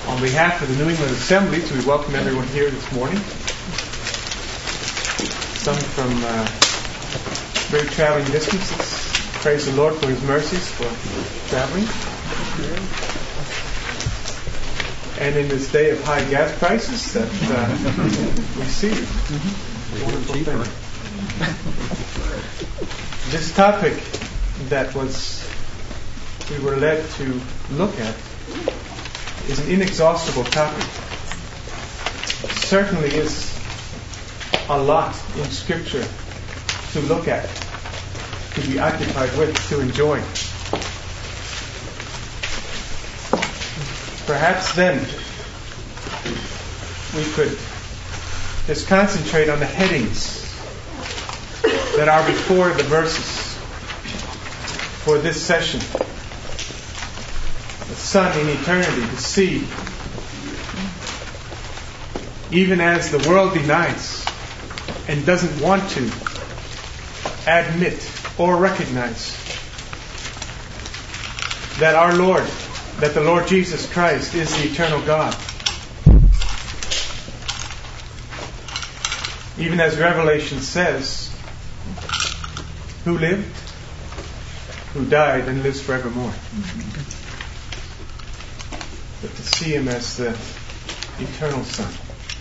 On behalf of the New England Assemblies, we welcome everyone here this morning. Some from great traveling distances. Praise the Lord for His mercies for traveling. And in this day of high gas prices that we see. Wonderful thing. This topic that we were led to look at is an inexhaustible topic. Certainly is a lot in Scripture to look at, to be occupied with, to enjoy. Perhaps then we could just concentrate on the headings that are before the verses for this session. The Son in eternity, the seed. Even as the world denies and doesn't want to admit or recognize that our Lord, that the Lord Jesus Christ is the eternal God. Even as Revelation says, who lived, who died, and lives forevermore. But to see Him as the eternal Son.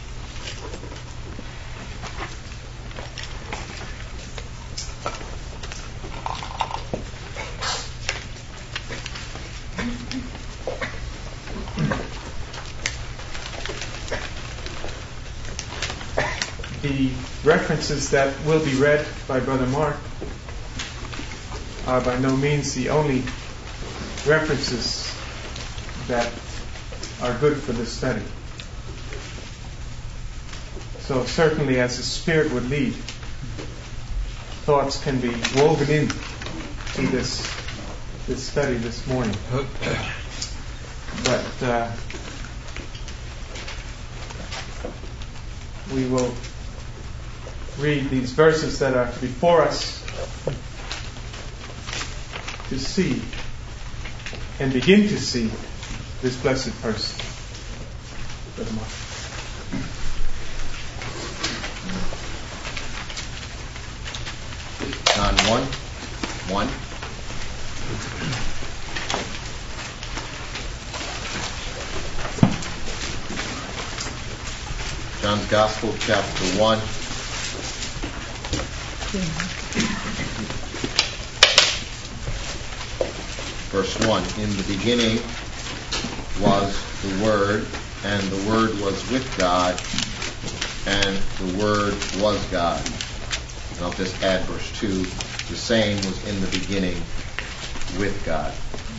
The references that will be read by Brother Mark are by no means the only references that are good for this study. So certainly as the Spirit would lead, thoughts can be woven in to this study this morning. But we will read these verses that are before us to see and begin to see this blessed person. Brother Mark. John 1:1. John's Gospel, chapter 1. Verse 1. In the beginning was the Word, and the Word was with God, and the Word was God. And I'll just add verse 2. The same was in the beginning with God.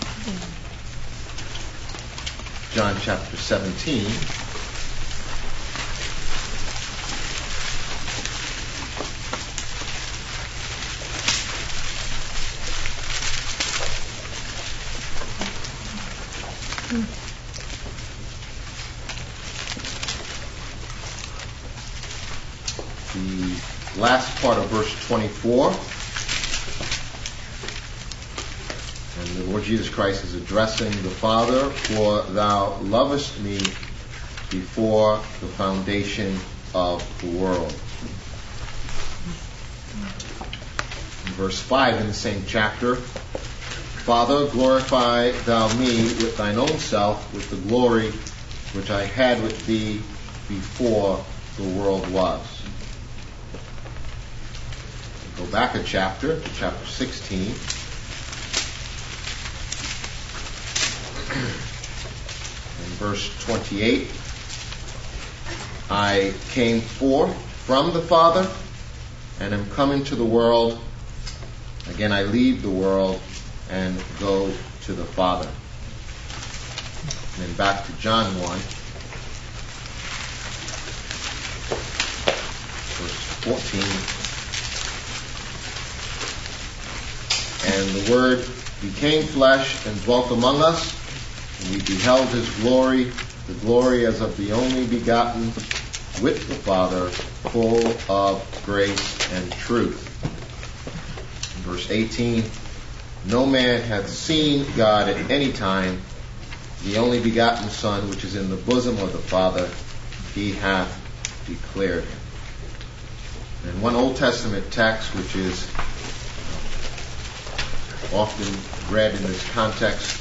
John chapter 17. The last part of verse 24. And the Lord Jesus Christ is addressing the Father, for thou lovest me before the foundation of the world. In verse 5 in the same chapter, Father, glorify thou me with thine own self, with the glory which I had with thee before the world was. Go back a chapter, to chapter 16. In verse 28, I came forth from the Father and am come into the world. Again, I leave the world and go to the Father. And then back to John 1, verse 14. And the Word became flesh and dwelt among us, and we beheld His glory, the glory as of the only begotten, with the Father, full of grace and truth. In verse 18, no man hath seen God at any time. the only begotten Son, which is in the bosom of the Father, he hath declared him. And one Old Testament text, which is often read in this context,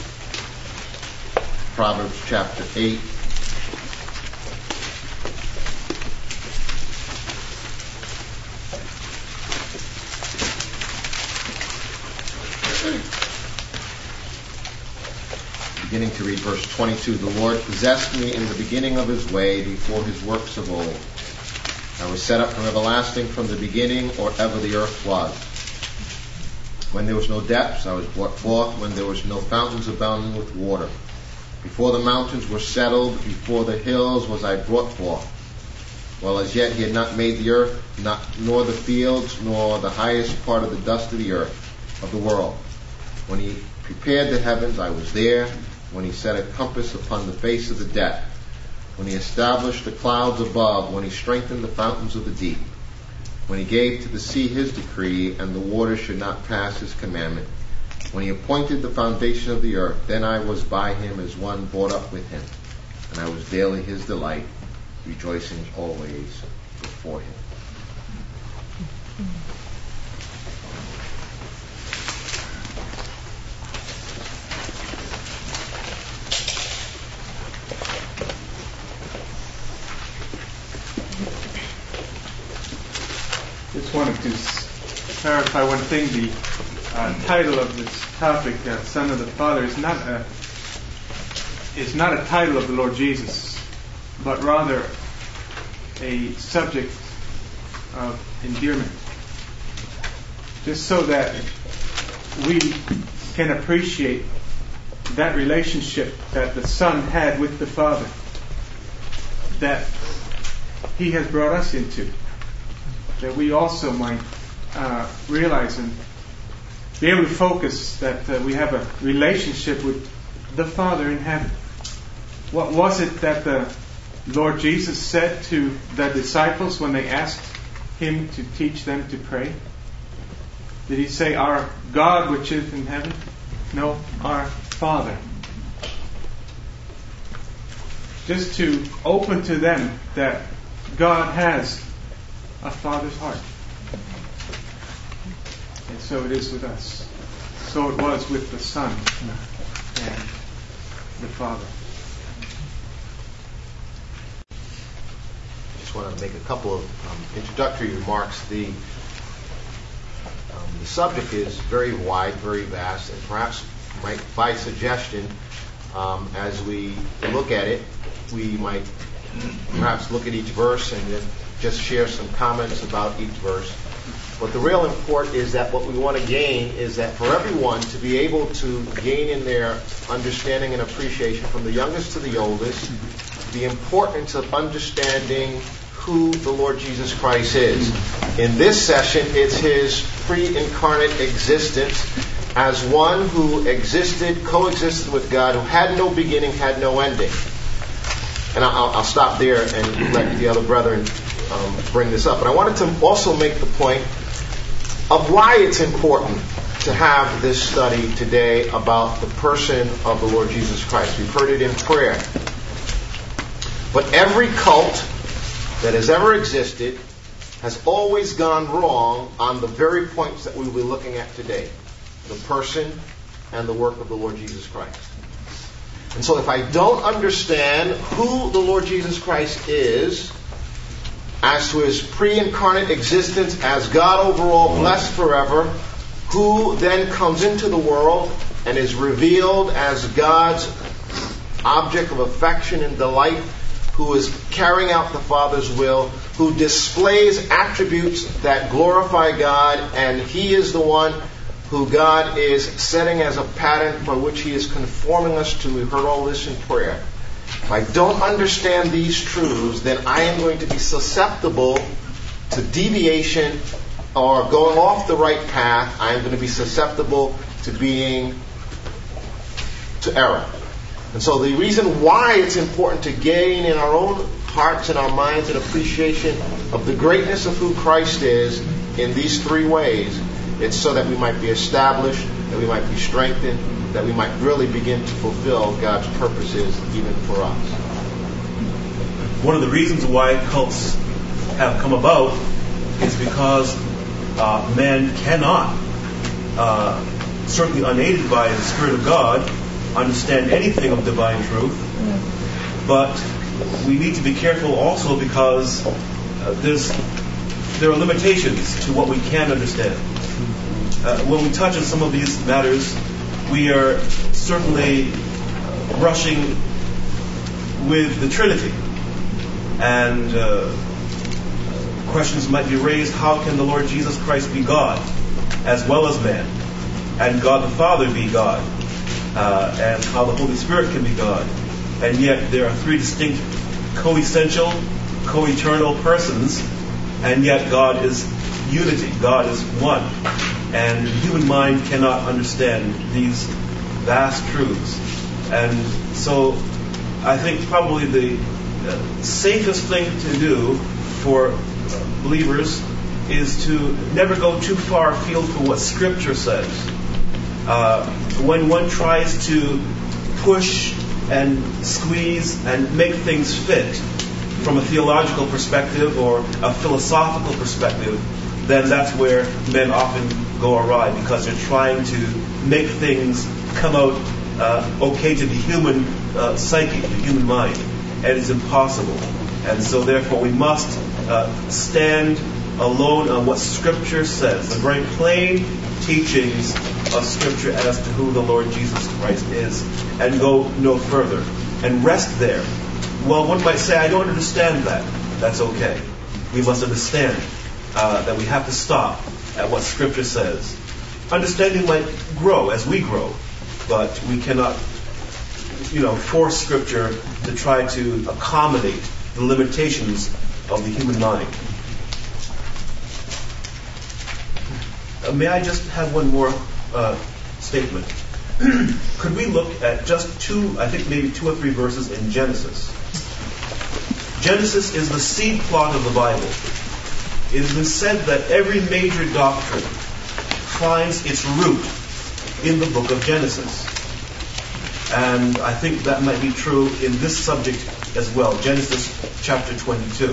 Proverbs chapter 8. Beginning to read verse 22. The Lord possessed me in the beginning of his way, before his works of old. I was set up from everlasting, from the beginning, or ever the earth was. When there was no depths, I was brought forth. When there was no fountains abounding with water. Before the mountains were settled, before the hills was I brought forth. While as yet he had not made the earth, nor the fields, nor the highest part of the dust of the earth, of the world. When he prepared the heavens, I was there. When he set a compass upon the face of the depth. When he established the clouds above. When he strengthened the fountains of the deep. When he gave to the sea his decree, and the waters should not pass his commandment. When he appointed the foundation of the earth, then I was by him as one brought up with him. And I was daily his delight, rejoicing always before him. Just wanted to clarify one thing. The title of this topic, Son of the Father, is not a title of the Lord Jesus, but rather a subject of endearment. Just so that we can appreciate that relationship that the Son had with the Father, that he has brought us into, that we also might realize and be able to focus that we have a relationship with the Father in heaven. What was it that the Lord Jesus said to the disciples when they asked him to teach them to pray? Did he say, "Our God which is in heaven"? No, "Our Father." Just to open to them that God has a Father's heart. And so it is with us. So it was with the Son and the Father. I just want to make a couple of introductory remarks. The subject is very wide, very vast, and perhaps by suggestion, as we look at it, we might perhaps look at each verse and then just share some comments about each verse. But the real import is that what we want to gain is that for everyone to be able to gain in their understanding and appreciation, from the youngest to the oldest, the importance of understanding who the Lord Jesus Christ is. In this session, it's his pre-incarnate existence as one who coexisted with God, who had no beginning, had no ending. And I'll stop there and let the other brethren bring this up. But I wanted to also make the point of why it's important to have this study today about the person of the Lord Jesus Christ. We've heard it in prayer. But every cult that has ever existed has always gone wrong on the very points that we will be looking at today. The person and the work of the Lord Jesus Christ. And so if I don't understand who the Lord Jesus Christ is, as to his pre-incarnate existence as God overall, blessed forever, who then comes into the world and is revealed as God's object of affection and delight, who is carrying out the Father's will, who displays attributes that glorify God, and he is the one who God is setting as a pattern by which he is conforming us to. We've heard all this in prayer. If I don't understand these truths, then I am going to be susceptible to deviation or going off the right path. I am going to be susceptible to error. And so the reason why it's important to gain in our own hearts and our minds an appreciation of the greatness of who Christ is in these three ways, it's so that we might be established, that we might be strengthened, that we might really begin to fulfill God's purposes even for us. One of the reasons why cults have come about is because man cannot, certainly unaided by the Spirit of God, understand anything of divine truth. But we need to be careful also because there are limitations to what we can understand. When we touch on some of these matters, we are certainly brushing with the Trinity. And questions might be raised: how can the Lord Jesus Christ be God as well as man? And God the Father be God? And how the Holy Spirit can be God? And yet there are three distinct co-essential, co-eternal persons, and yet God is unity. God is one. And the human mind cannot understand these vast truths. And so I think probably the safest thing to do for believers is to never go too far afield from what Scripture says. When one tries to push and squeeze and make things fit from a theological perspective or a philosophical perspective, then that's where men often go awry, because they're trying to make things come out okay to the human psyche, the human mind. And it's impossible. And so therefore we must stand alone on what Scripture says, the very plain teachings of Scripture as to who the Lord Jesus Christ is, and go no further, and rest there. Well, one might say, I don't understand that. That's okay. We must understand that we have to stop at what Scripture says. Understanding might grow as we grow, but we cannot, force Scripture to try to accommodate the limitations of the human mind. May I just have one more statement? Could we look at just maybe two or three verses in Genesis? Genesis is the seed plot of the Bible. It has been said that every major doctrine finds its root in the book of Genesis. And I think that might be true in this subject as well. Genesis chapter 22.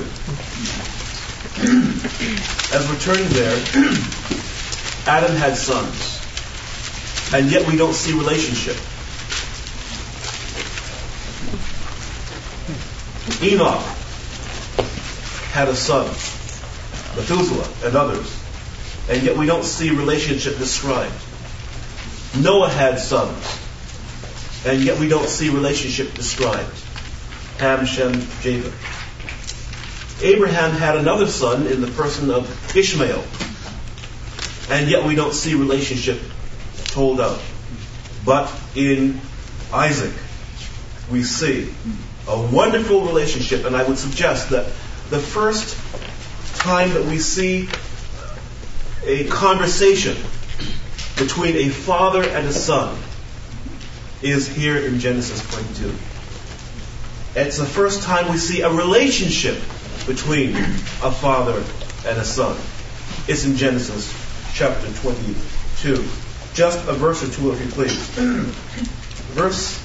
As we're turning there, Adam had sons, and yet we don't see relationship. Enoch had a son, Methuselah and others, and yet we don't see relationship described. Noah had sons, and yet we don't see relationship described. Ham, Shem, Japheth. Abraham had another son in the person of Ishmael, and yet we don't see relationship told out. But in Isaac, we see a wonderful relationship, and I would suggest that the first time that we see a conversation between a father and a son is here in Genesis 22. It's the first time we see a relationship between a father and a son. It's in Genesis chapter 22. Just a verse or two, if you please. Verse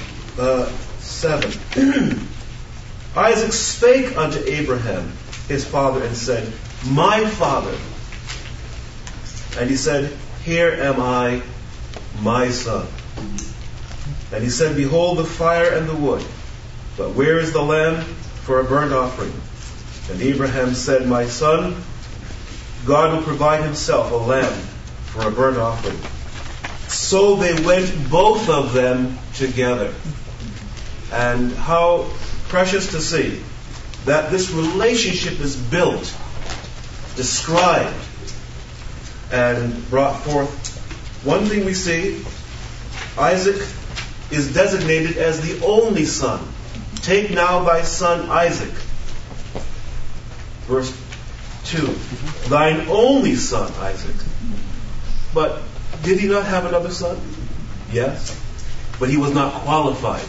7. Isaac spake unto Abraham, his father, and said, My father. And he said, Here am I, my son. And he said, Behold the fire and the wood, but where is the lamb for a burnt offering? And Abraham said, My son, God will provide himself a lamb for a burnt offering. So they went, both of them, together. And how precious to see that this relationship is built, described, and brought forth. One thing we see, Isaac is designated as the only son. Take now thy son Isaac. Verse 2. Thine only son Isaac. But did he not have another son? Yes. But he was not qualified.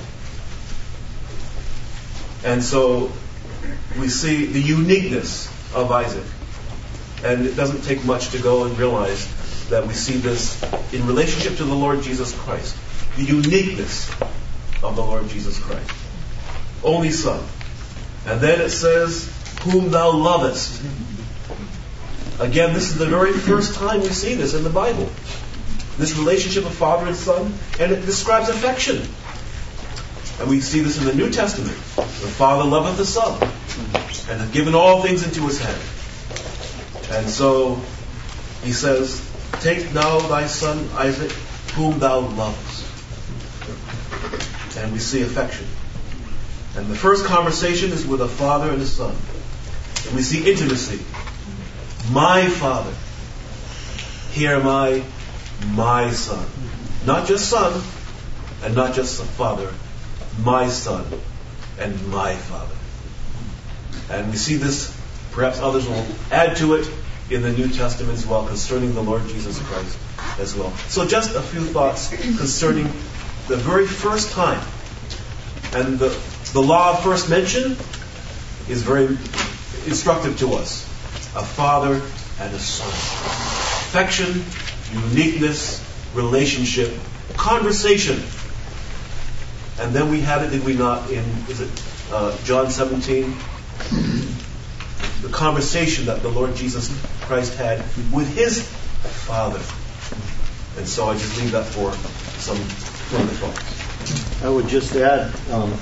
And so we see the uniqueness of Isaac. And it doesn't take much to go and realize that we see this in relationship to the Lord Jesus Christ. the uniqueness of the Lord Jesus Christ. Only Son. And then it says, whom thou lovest. Again, this is the very first time we see this in the Bible. This relationship of Father and Son, and it describes affection. And we see this in the New Testament. The Father loveth the Son, and hath given all things into his hand. And so he says, take now thy son Isaac, whom thou lovest. And we see affection. And the first conversation is with a father and a son. And we see intimacy. My Father, here am I, my Son. Not just Son, and not just the Father, my Son, and my Father. And we see this, perhaps others will add to it in the New Testament as well, concerning the Lord Jesus Christ as well. So just a few thoughts concerning the very first time. And the law of first mention is very instructive to us. A father and a son. Affection, uniqueness, relationship, conversation. And then we had it, did we not, in, John 17? The conversation that the Lord Jesus Christ had with his Father. And so I just leave that for some further thoughts. I would just add,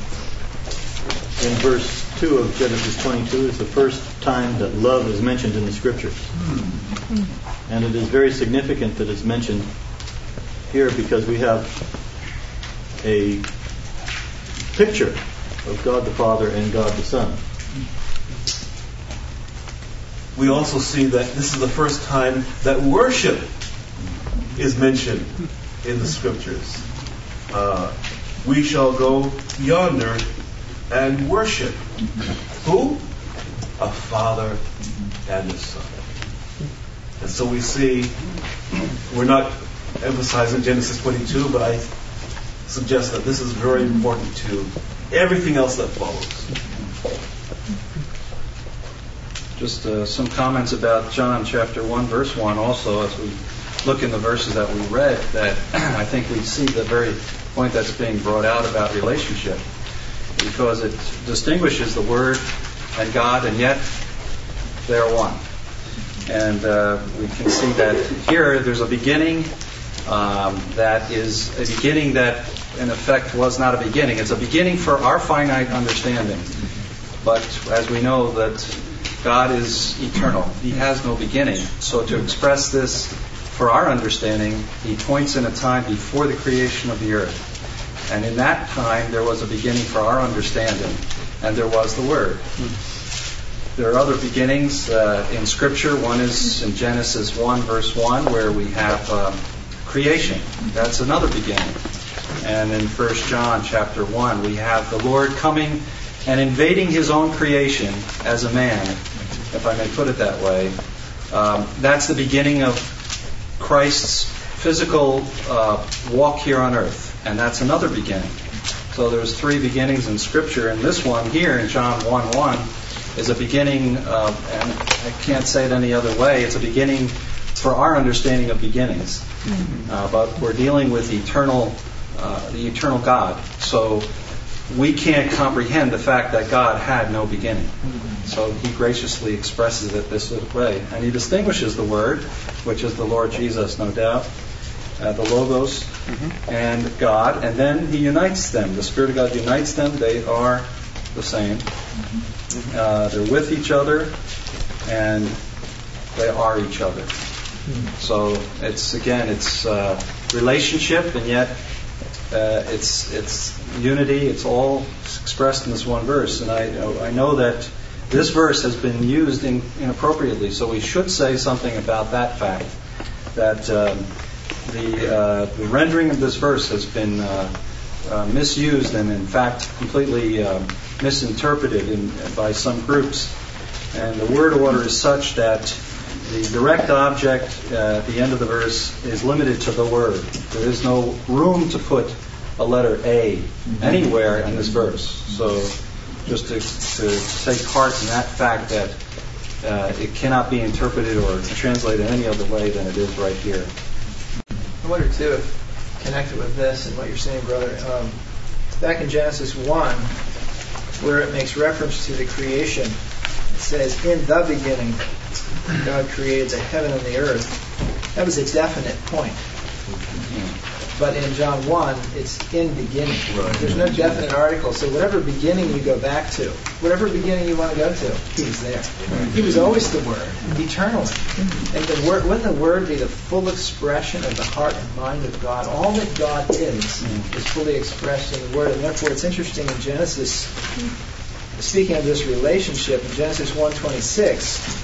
in verse 2 of Genesis 22 is the first time that love is mentioned in the Scriptures. And it is very significant that it's mentioned here because we have a picture of God the Father and God the Son. We also see that this is the first time that worship is mentioned in the Scriptures. We shall go yonder and worship. Who? A father and a son. And so we see, we're not emphasizing Genesis 22, but I suggest that this is very important to everything else that follows. Just some comments about John chapter 1, verse 1 also, as we look in the verses that we read, that I think we see the very point that's being brought out about relationship, because it distinguishes the Word and God, and yet they're one. And we can see that here there's a beginning that is a beginning that in effect was not a beginning. It's a beginning for our finite understanding. But as we know that God is eternal. He has no beginning. So to express this for our understanding, he points in a time before the creation of the earth. And in that time, there was a beginning for our understanding, and there was the Word. There are other beginnings in Scripture. One is in Genesis 1, verse 1, where we have creation. That's another beginning. And in 1 John chapter 1, we have the Lord coming and invading his own creation as a man, if I may put it that way. That's the beginning of Christ's physical walk here on earth. And that's another beginning. So there's three beginnings in Scripture. And this one here in John 1:1 is a beginning, and I can't say it any other way, it's a beginning for our understanding of beginnings. But we're dealing with the eternal God. So we can't comprehend the fact that God had no beginning. So he graciously expresses it this way. And he distinguishes the Word, which is the Lord Jesus, no doubt, the Logos, and God, and then he unites them. The Spirit of God unites them. They are the same. They're with each other, and they are each other. So it's relationship, and yet it's unity. It's all expressed in this one verse. And I know that this verse has been used inappropriately, so we should say something about that fact, that the rendering of this verse has been misused and in fact completely misinterpreted by some groups. And the word order is such that the direct object at the end of the verse is limited to the word. There is no room to put a letter A anywhere in this verse. So just to take heart in that fact that it cannot be interpreted or translated any other way than it is right here. I wonder too if connect it with this and what you're saying, brother. Back in Genesis 1, where it makes reference to the creation, it says, in the beginning, God created the heaven and the earth. That was a definite point. But in John 1, it's in beginning. Right. There's no definite article. So whatever beginning you go back to, whatever beginning you want to go to, He was there. He was always the Word, eternally. And the Word, wouldn't the Word be the full expression of the heart and mind of God? All that God is fully expressed in the Word. And therefore it's interesting in Genesis, speaking of this relationship, in Genesis 1:26,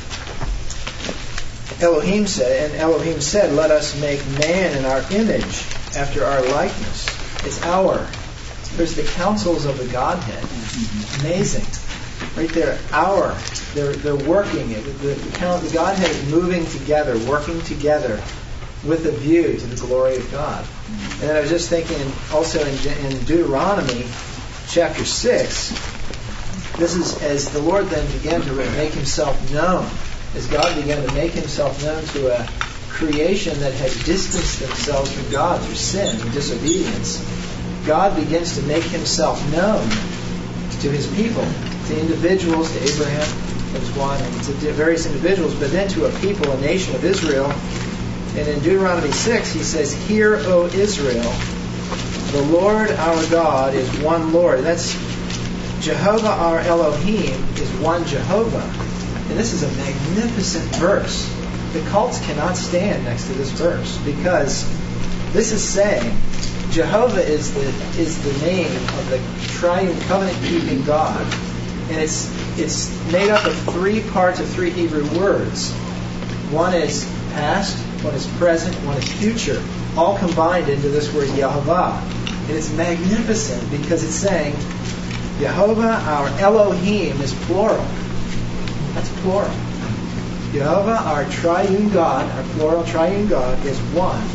Elohim said, let us make man in our image, after our likeness. It's our. There's the counsels of the Godhead. Amazing. Right there, our. They're working. The Godhead is moving together, working together with a view to the glory of God. And then I was just thinking also in Deuteronomy chapter 6, this is as the Lord then began to make Himself known, as God began to make Himself known to a creation that had distanced themselves from God through sin and disobedience. God begins to make Himself known to His people, to individuals, to Abraham, that was one, and to various individuals, but then to a people, a nation of Israel. And in Deuteronomy 6, He says, Hear, O Israel, the Lord our God is one Lord. That's Jehovah our Elohim is one Jehovah. And this is a magnificent verse. The cults cannot stand next to this verse, because this is saying Jehovah is the name of the triune covenant-keeping God, and it's made up of three parts of three Hebrew words. One is past, one is present, one is future, all combined into this word Yehovah. And it's magnificent because it's saying Jehovah our Elohim is plural. That's plural. Jehovah, our triune God, our plural triune God, is one,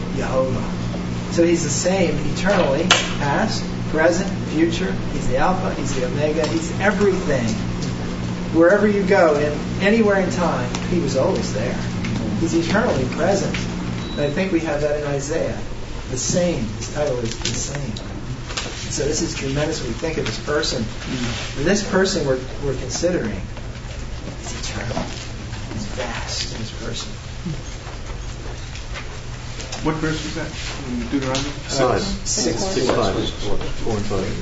Jehovah. So He's the same eternally, past, present, future. He's the Alpha, He's the Omega, He's everything. Wherever you go, anywhere in time, He was always there. He's eternally present. And I think we have that in Isaiah. The same. His title is the same. So this is tremendous when we think of this person. And this person we're considering is eternal. Vast in His person. What verse was that in Deuteronomy? 6, 5, 4 and 5.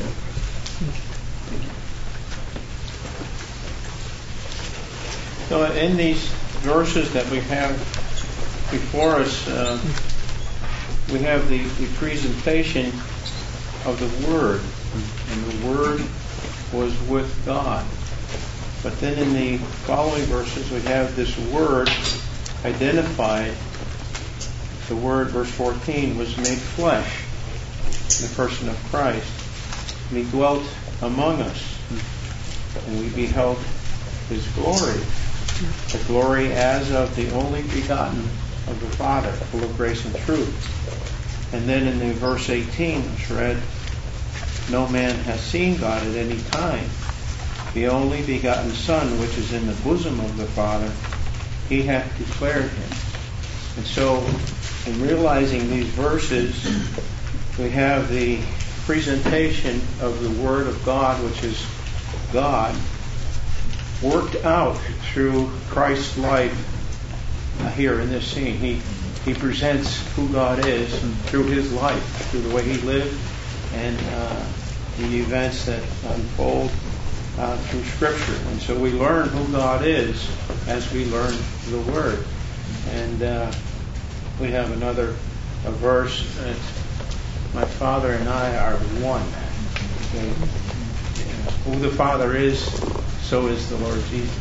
So in these verses that we have before us, we have the presentation of the Word, and the Word was with God. But then in the following verses, we have this Word identified. The Word, verse 14, was made flesh in the person of Christ. And He dwelt among us. And we beheld His glory. The glory as of the only begotten of the Father, full of grace and truth. And then in the verse 18, it's read, no man has seen God at any time. The only begotten Son, which is in the bosom of the Father, He hath declared Him. And so, in realizing these verses, we have the presentation of the Word of God, which is God, worked out through Christ's life here in this scene. He presents who God is through His life, through the way He lived, and the events that unfold through Scripture. And so we learn who God is as we learn the Word. And we have another verse that my Father and I are one. Okay. Who the Father is, so is the Lord Jesus.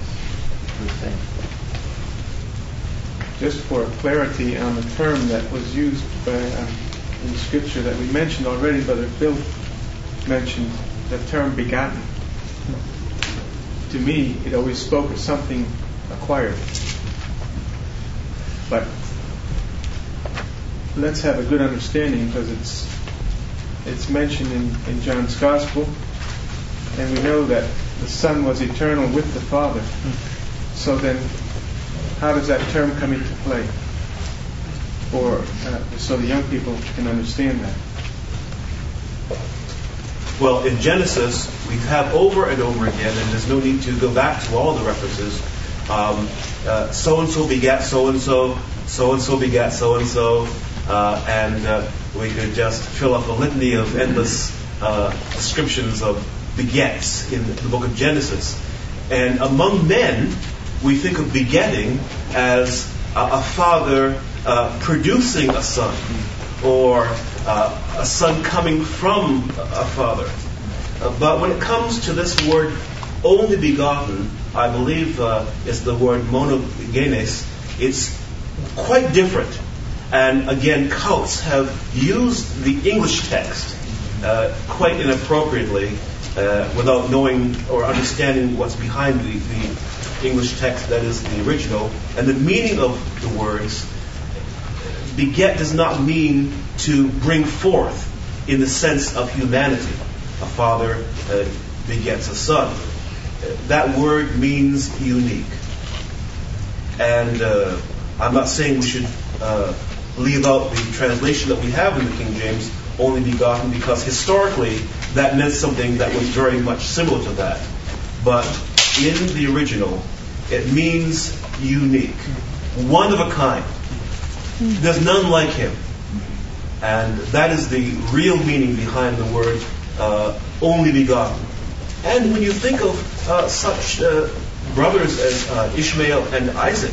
Just for clarity on the term that was used in Scripture that we mentioned already, Brother Phil mentioned the term begotten. To me, it always spoke of something acquired. But let's have a good understanding, because it's mentioned in John's Gospel, and we know that the Son was eternal with the Father. So then, how does that term come into play? or so the young people can understand that? Well, in Genesis, we have over and over again, and there's no need to go back to all the references. So-and-so begat so-and-so, so-and-so begat so-and-so, and we could just fill up a litany of endless descriptions of begets in the book of Genesis. And among men, we think of begetting as a father producing a son, or a son coming from a father. But when it comes to this word only begotten, I believe is the word monogenes, it's quite different. And again, cults have used the English text quite inappropriately without knowing or understanding what's behind the English text that is the original. And the meaning of the words, beget does not mean to bring forth in the sense of humanity. A father begets a son. That word means unique. And I'm not saying we should leave out the translation that we have in the King James, only begotten, because historically that meant something that was very much similar to that. But in the original, it means unique, one of a kind. There's none like him. And that is the real meaning behind the word only begotten. And when you think of such brothers as Ishmael and Isaac,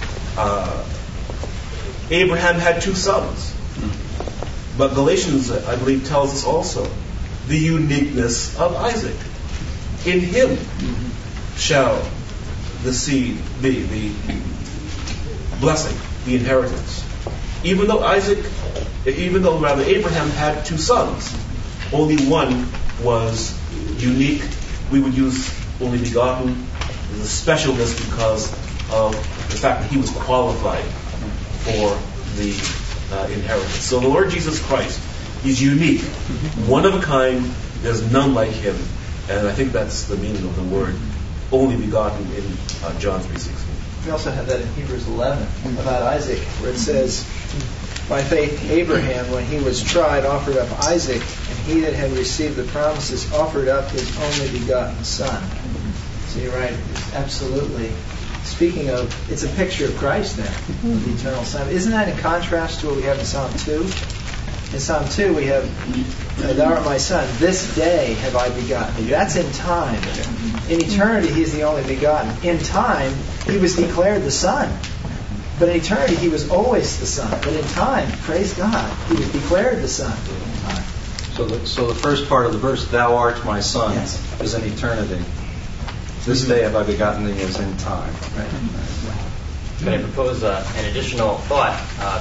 Abraham had 2 sons. But Galatians, I believe, tells us also the uniqueness of Isaac. In him shall the seed be, the blessing, the inheritance. Even though Abraham had 2 sons, only one was unique. We would use only begotten. There's a specialness because of the fact that he was qualified for the inheritance. So the Lord Jesus Christ is unique, one of a kind. There's none like him, and I think that's the meaning of the word only begotten in John 3:16. We also have that in Hebrews 11 about Isaac, where it says, by faith Abraham, when he was tried, offered up Isaac, and he that had received the promises offered up his only begotten son. So you're right, it's absolutely. Speaking of, it's a picture of Christ there, of the eternal Son. Isn't that in contrast to what we have in Psalm 2? In Psalm 2 we have, thou art my son, this day have I begotten thee. That's in time. In eternity he is the only begotten. In time he was declared the Son. But in eternity he was always the Son. But in time, praise God, he was declared the Son. So the first part of the verse, thou art my son, Yes. is in eternity. This day have I begotten thee is in time. Right. I'm going to propose an additional thought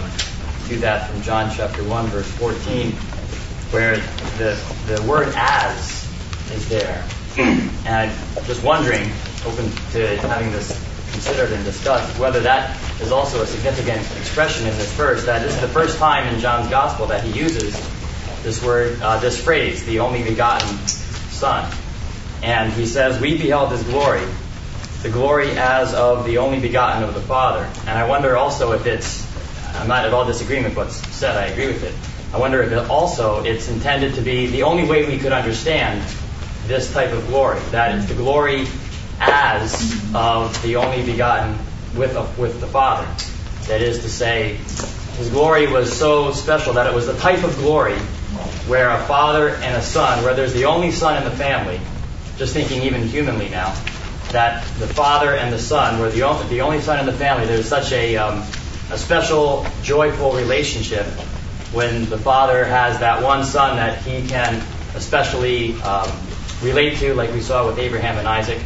to that from John chapter 1, verse 14, where the word as is there. And I'm just wondering, open to having this considered and discussed, whether that is also a significant expression in this verse, that this is the first time in John's gospel that he uses this word, this phrase, the only begotten Son. And he says, we beheld his glory, the glory as of the only begotten of the Father. And I wonder also if I'm not at all disagreeing with what's said, I agree with it. I wonder if it's intended to be the only way we could understand this type of glory, that it's the glory as of the only begotten with the Father. That is to say, his glory was so special that it was the type of glory where a father and a son, where there's the only son in the family, just thinking even humanly now, that the father and the son were the only son in the family. There's such a special, joyful relationship when the father has that one son that he can especially relate to, like we saw with Abraham and Isaac.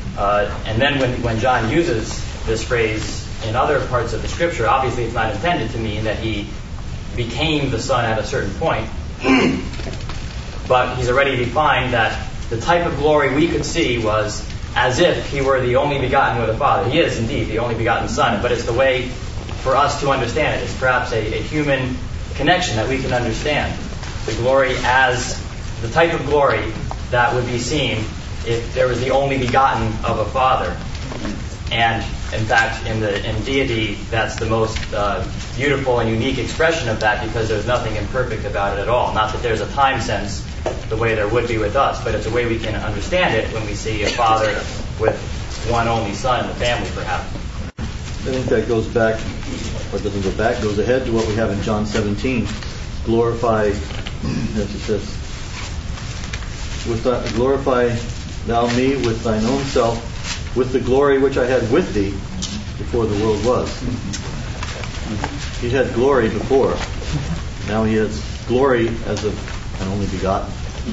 And then when John uses this phrase in other parts of the Scripture, obviously it's not intended to mean that he became the son at a certain point, but he's already defined that the type of glory we could see was as if he were the only begotten with the Father. He is indeed the only begotten Son, but it's the way for us to understand it. It's perhaps a human connection that we can understand. The glory as the type of glory that would be seen if there was the only begotten of a Father. And In fact, in deity, that's the most beautiful and unique expression of that, because there's nothing imperfect about it at all. Not that there's a time sense the way there would be with us, but it's a way we can understand it when we see a father with one only son in the family, perhaps. I think that goes back, or doesn't go back, goes ahead to what we have in John 17. Glorify, as it says, glorify thou me with thine own self, with the glory which I had with thee before the world was. He had glory before. Now he has glory as of an only begotten.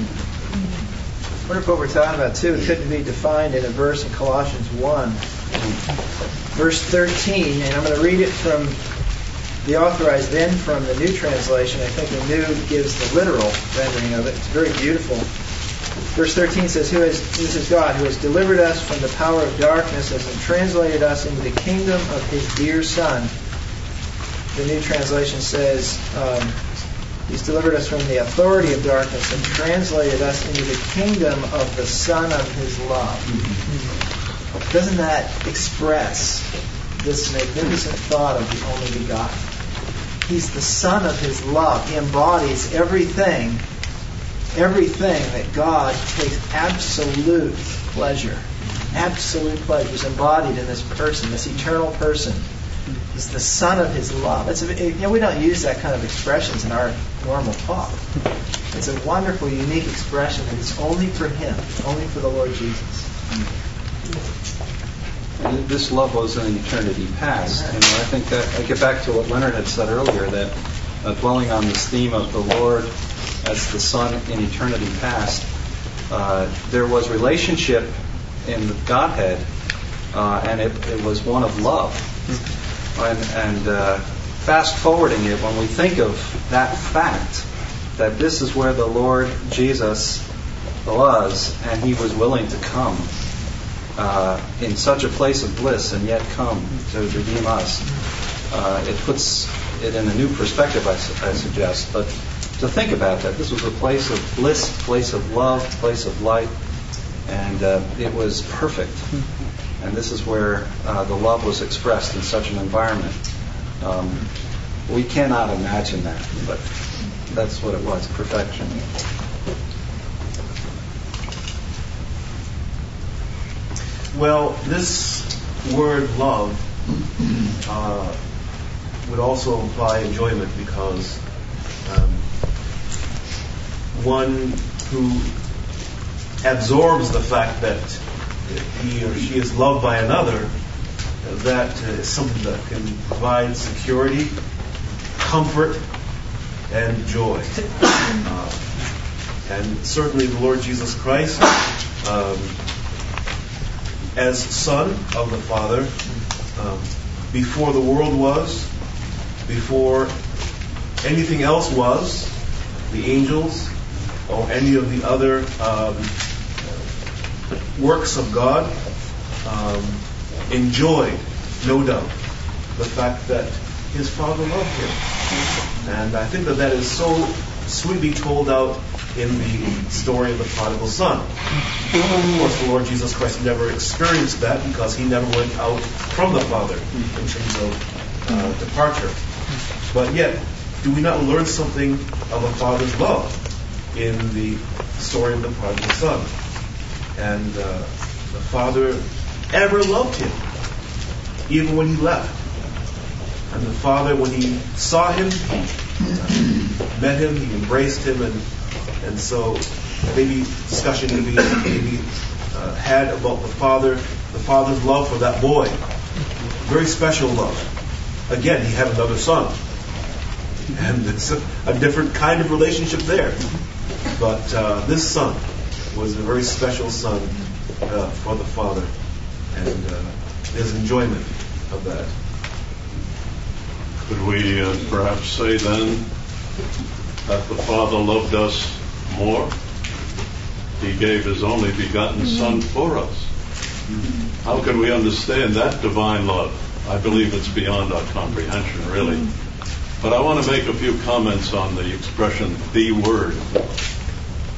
I wonder if what we're talking about, too, couldn't be defined in a verse in Colossians 1, verse 13. And I'm going to read it from the Authorized Then from the New Translation. I think the New gives the literal rendering of it. It's very beautiful. Verse 13 says, this is God, who has delivered us from the power of darkness and translated us into the kingdom of His dear Son. The New Translation says, He's delivered us from the authority of darkness and translated us into the kingdom of the Son of His love. Doesn't that express this magnificent thought of the only begotten? He's the Son of His love. He embodies everything that God takes absolute pleasure. Absolute pleasure is embodied in this person, this eternal person. He's the Son of His love. We don't use that kind of expressions in our normal talk. It's a wonderful, unique expression that is only for Him, only for the Lord Jesus. And this love was in eternity past. I think that I get back to what Leonard had said earlier, that dwelling on this theme of the Lord as the Son in eternity past, there was relationship in the Godhead, and it was one of love. And fast forwarding it, when we think of that fact, that this is where the Lord Jesus was, and He was willing to come in such a place of bliss and yet come to redeem us, it puts it in a new perspective, I suggest. But to think about that, this was a place of bliss, place of love, place of light, and it was perfect. And this is where the love was expressed in such an environment. We cannot imagine that, but that's what it was, perfection. Well, this word love would also imply enjoyment, because one who absorbs the fact that he or she is loved by another, that is something that can provide security, comfort, and joy. And certainly the Lord Jesus Christ, as Son of the Father, before the world was, before anything else was, the angels, or any of the other works of God, enjoyed, no doubt, the fact that His Father loved Him. And I think that is so sweetly told out in the story of the prodigal son. Of course, the Lord Jesus Christ never experienced that, because He never went out from the Father in terms of departure. But yet, do we not learn something of a father's love in the story of the prodigal son? And the Father ever loved him, even when he left. And the Father, when He saw him, met him, He embraced him, and so maybe discussion can be had about the Father's love for that boy. Very special love. Again, he had another son, and it's a different kind of relationship there. But this son was a very special son for the Father, and there's enjoyment of that. Could we perhaps say then that the Father loved us more? He gave His only begotten Son for us. How can we understand that divine love? I believe it's beyond our comprehension, really. But I want to make a few comments on the expression, the Word.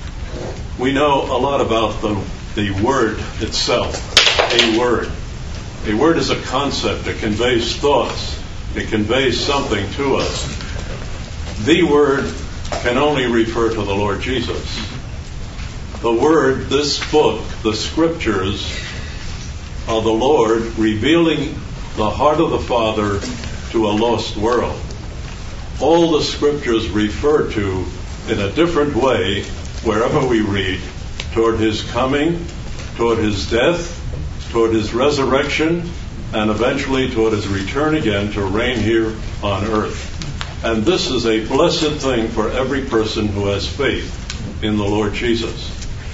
We know a lot about the Word itself, a word. A word is a concept. It conveys thoughts. It conveys something to us. The Word can only refer to the Lord Jesus. The Word, this book, the Scriptures, are the Lord revealing the heart of the Father to a lost world. All the Scriptures refer to, in a different way, wherever we read, toward His coming, toward His death, toward His resurrection, and eventually toward His return again to reign here on earth. And this is a blessed thing for every person who has faith in the Lord Jesus.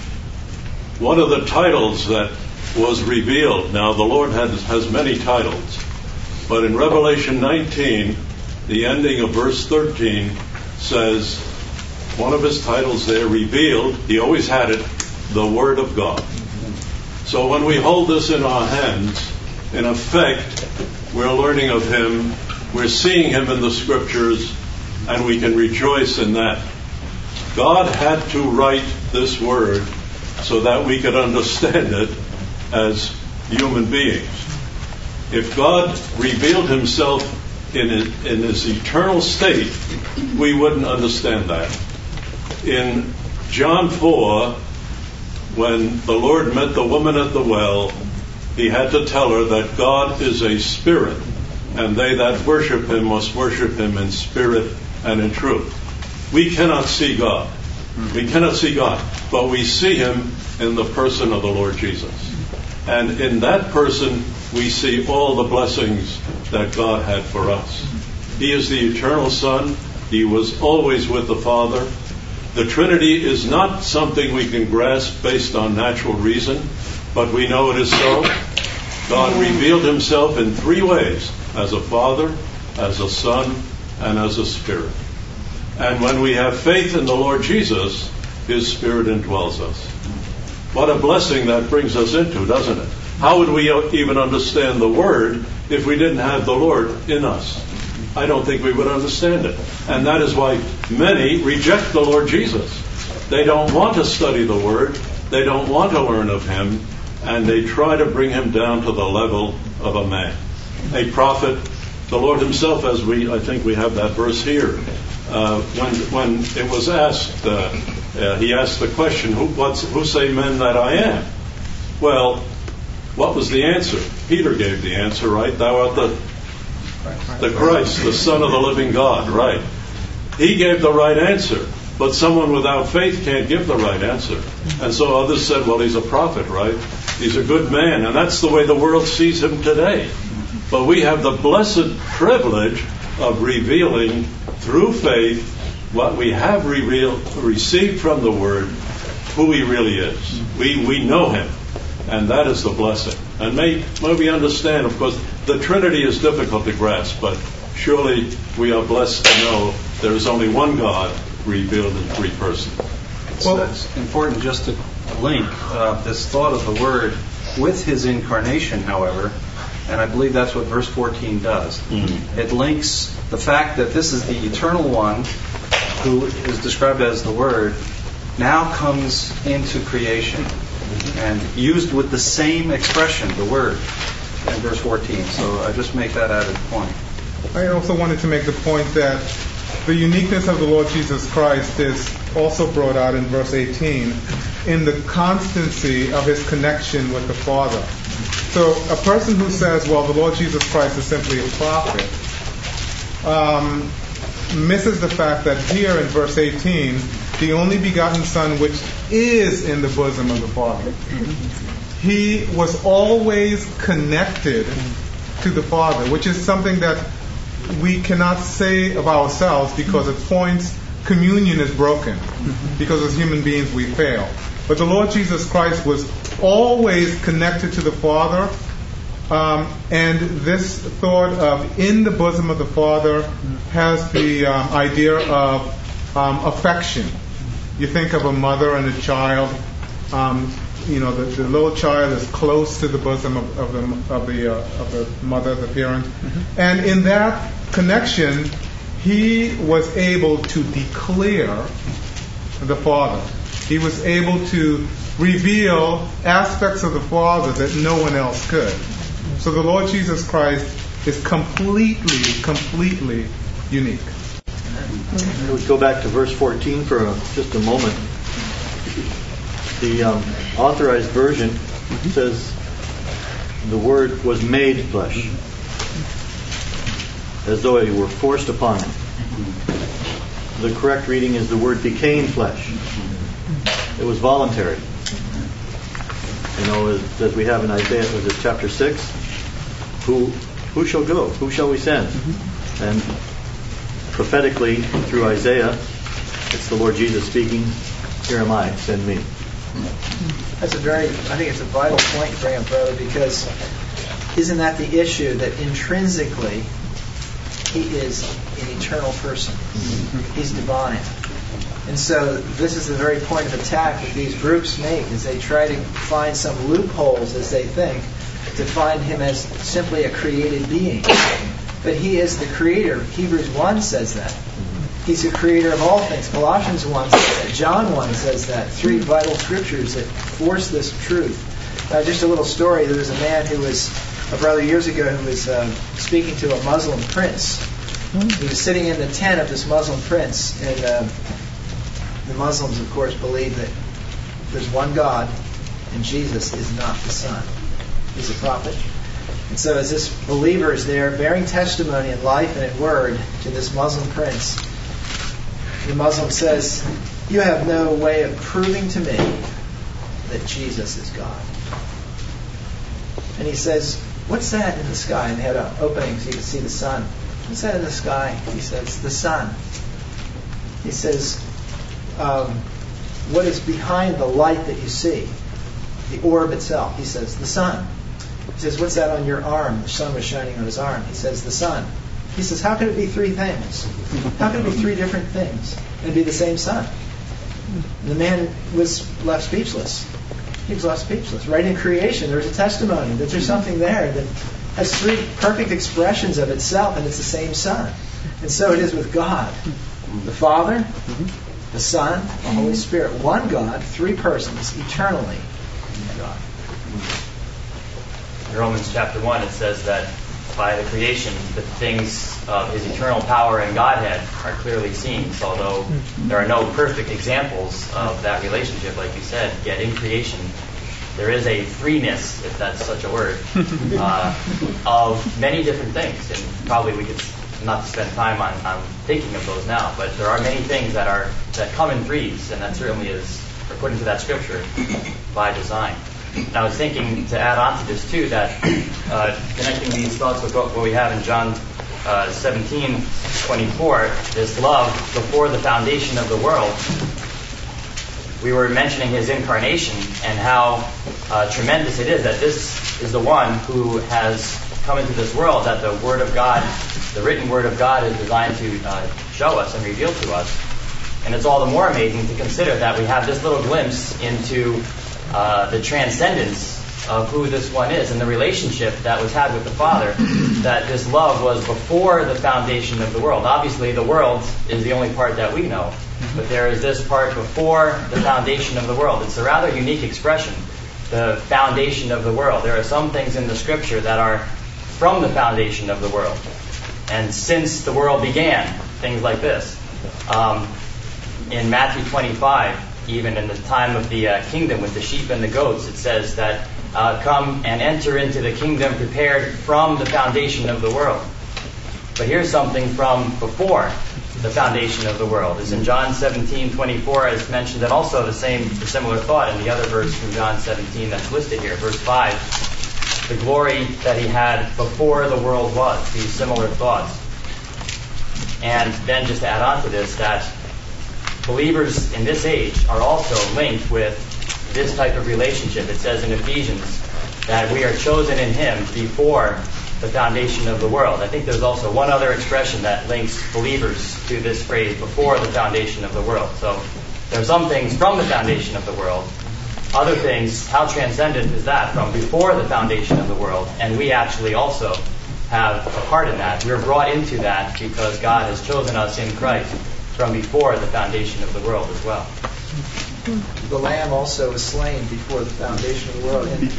One of the titles that was revealed, now the Lord has many titles, but in Revelation 19, the ending of verse 13 says, one of His titles there revealed, He always had it, the Word of God. So when we hold this in our hands, in effect, we're learning of Him, we're seeing Him in the Scriptures, and we can rejoice in that. God had to write this Word so that we could understand it as human beings. If God revealed Himself in His eternal state, we wouldn't understand that. In John 4, when the Lord met the woman at the well, He had to tell her that God is a spirit, and they that worship Him must worship Him in spirit and in truth. We cannot see God. We cannot see God, but we see Him in the person of the Lord Jesus. And in that person, we see all the blessings that God had for us. He is the eternal Son. He was always with the Father. The Trinity is not something we can grasp based on natural reason, but we know it is so. God revealed Himself in three ways: as a Father, as a Son, and as a Spirit. And when we have faith in the Lord Jesus, His Spirit indwells us. What a blessing that brings us into, doesn't it? How would we even understand the Word if we didn't have the Lord in us? I don't think we would understand it. And that is why many reject the Lord Jesus. They don't want to study the Word. They don't want to learn of Him. And they try to bring Him down to the level of a man, a prophet. The Lord Himself, I think we have that verse here. When it was asked, He asked the question, who say men that I am? Well, what was the answer? Peter gave the answer, right? Thou art the Christ, the Son of the living God, right? He gave the right answer, but someone without faith can't give the right answer. And so others said, well, he's a prophet, right? He's a good man, and that's the way the world sees him today. But we have the blessed privilege of revealing through faith what we have received from the Word, who He really is. We know Him, and that is the blessing. And may we understand, of course, the Trinity is difficult to grasp, but surely we are blessed to know there is only one God revealed in three persons. It's important just to link this thought of the Word with His incarnation, however, and I believe that's what verse 14 does. Mm-hmm. It links the fact that this is the eternal one who is described as the Word, now comes into creation and used with the same expression, the Word, in verse 14. So I just make that added point. I also wanted to make the point that the uniqueness of the Lord Jesus Christ is also brought out in verse 18 in the constancy of His connection with the Father. So a person who says, well, the Lord Jesus Christ is simply a prophet, misses the fact that here in verse 18, the only begotten Son which is in the bosom of the Father. He was always connected to the Father, which is something that we cannot say of ourselves because at points communion is broken, because as human beings we fail. But the Lord Jesus Christ was always connected to the Father, and this thought of in the bosom of the Father has the idea of affection. You think of a mother and a child. The little child is close to the bosom of the mother, the parent, and in that connection, he was able to declare the Father. He was able to reveal aspects of the Father that no one else could. So the Lord Jesus Christ is completely unique. Let's go back to verse 14 for just a moment. The Authorized Version says the Word was made flesh, as though it were forced upon him. The correct reading is the Word became flesh. It was voluntary. You know, as we have in Isaiah, was it chapter 6? Who shall go? Who shall we send? And prophetically, through Isaiah, it's the Lord Jesus speaking, "Here am I, send me." I think it's a vital point you bring up, brother, because isn't that the issue, that intrinsically he is an eternal person? He's divine. And so this is the very point of attack that these groups make, is they try to find some loopholes, as they think, to find him as simply a created being. But he is the creator. Hebrews 1 says that. He's the creator of all things. Colossians 1 says that. John 1 says that. 3 vital scriptures that force this truth. Just a little story. There was a man a brother years ago, who was speaking to a Muslim prince. He was sitting in the tent of this Muslim prince, and the Muslims, of course, believe that there's one God, and Jesus is not the Son. He's a prophet. And so as this believer is there bearing testimony in life and in word to this Muslim prince, the Muslim says, "You have no way of proving to me that Jesus is God." And he says, "What's that in the sky?" And they had an opening so you could see the sun. "What's that in the sky?" He says, "The sun." He says, "What is behind the light that you see? The orb itself." He says, "The sun." He says, "What's that on your arm?" The sun was shining on his arm. He says, "The sun." He says, "How could it be three things? How could it be three different things and be the same sun?" And the man was left speechless. He was left speechless. Right in creation, there was a testimony that there's something there that has three perfect expressions of itself, and it's the same sun. And so it is with God. The Father, the Son, the Holy Spirit. One God, three persons, eternally God. In Romans chapter 1, it says that by the creation, the things of his eternal power and Godhead are clearly seen. So although there are no perfect examples of that relationship, like you said, yet in creation, there is a freeness, if that's such a word, of many different things. And probably we could not spend time on thinking of those now, but there are many things that come in threes, and that certainly is, according to that scripture, by design. And I was thinking to add on to this too, that connecting these thoughts with what we have in John 17:24, this love before the foundation of the world. We were mentioning his incarnation and how tremendous it is that this is the one who has come into this world, that the Word of God, the written Word of God, is designed to show us and reveal to us. And it's all the more amazing to consider that we have this little glimpse into the transcendence of who this one is and the relationship that was had with the Father, that this love was before the foundation of the world. Obviously, the world is the only part that we know, but there is this part before the foundation of the world. It's a rather unique expression, the foundation of the world. There are some things in the Scripture that are from the foundation of the world, and since the world began, things like this. In Matthew 25, even in the time of the kingdom with the sheep and the goats, it says that come and enter into the kingdom prepared from the foundation of the world. But here's something from before the foundation of the world. It's in John 17:24, as mentioned, and also the similar thought in the other verse from John 17 that's listed here, verse 5. The glory that he had before the world was, these similar thoughts. And then just to add on to this, that believers in this age are also linked with this type of relationship. It says in Ephesians that we are chosen in him before the foundation of the world. I think there's also one other expression that links believers to this phrase, before the foundation of the world. So there are some things from the foundation of the world. Other things, how transcendent is that, from before the foundation of the world? And we actually also have a part in that. We're brought into that because God has chosen us in Christ from before the foundation of the world as well. The Lamb also was slain before the foundation of the world. And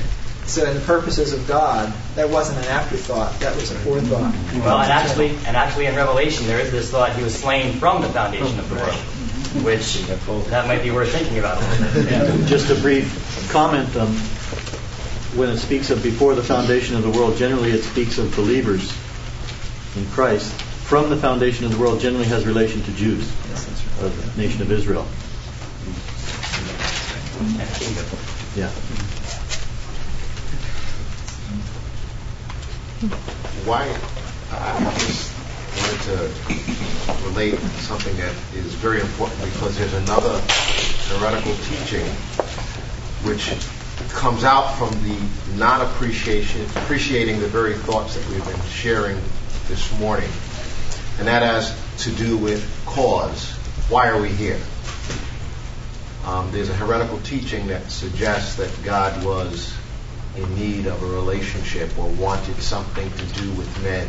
So in the purposes of God, that wasn't an afterthought. That was a forethought. Well, and actually in Revelation, there is this thought he was slain from the foundation of the world, which that might be worth thinking about. Yeah. Just a brief comment. When it speaks of before the foundation of the world, generally it speaks of believers in Christ. From the foundation of the world generally has relation to Jews, of the nation of Israel. Yeah. Why? I just wanted to relate something that is very important, because there's another heretical teaching which comes out from the not appreciating the very thoughts that we've been sharing this morning, and that has to do with cause. Why are we here? There's a heretical teaching that suggests that God was in need of a relationship or wanted something to do with men.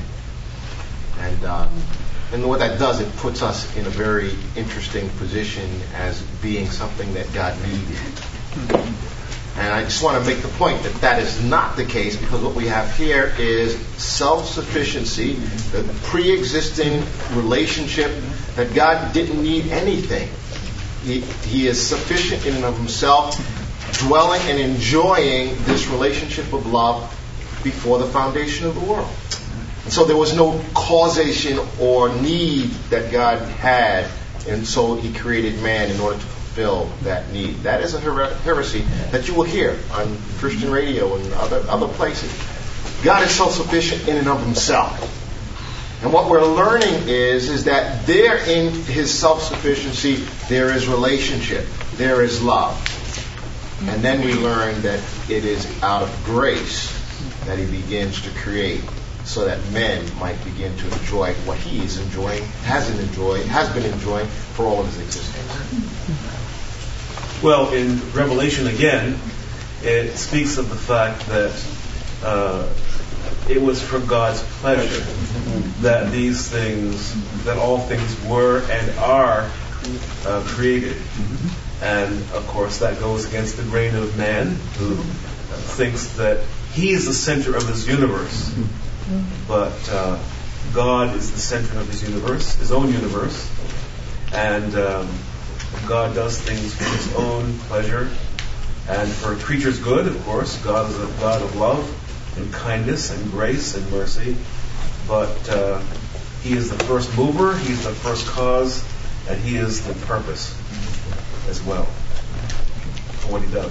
And what that does, it puts us in a very interesting position as being something that God needed. And I just want to make the point that that is not the case, because what we have here is self-sufficiency, the pre-existing relationship that God didn't need anything. He is sufficient in and of himself, dwelling and enjoying this relationship of love before the foundation of the world. And so there was no causation or need that God had, and so he created man in order to fulfill that need. That is a heresy that you will hear on Christian radio and other places. God is self-sufficient in and of himself. And what we're learning is that there in his self-sufficiency, there is relationship, there is love. And then we learn that it is out of grace that he begins to create, so that men might begin to enjoy what he is enjoying, has been enjoying for all of his existence. Well, in Revelation again, it speaks of the fact that it was for God's pleasure that these things, that all things were and are created. And of course that goes against the grain of man, who thinks that he is the center of this universe. But God is the center of his universe, his own universe. And God does things for his own pleasure and for a creature's good, of course. God is a God of love and kindness and grace and mercy. But he is the first mover, he is the first cause, and he is the purpose as well for what he does.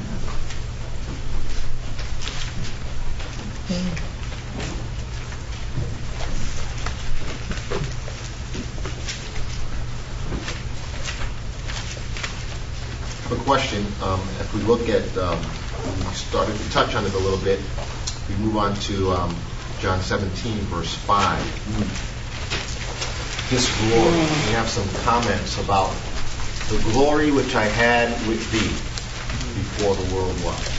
A question, if we look at, we started to touch on it a little bit, we move on to John 17, verse 5. This glory, we have some comments about the glory which I had with thee before the world was.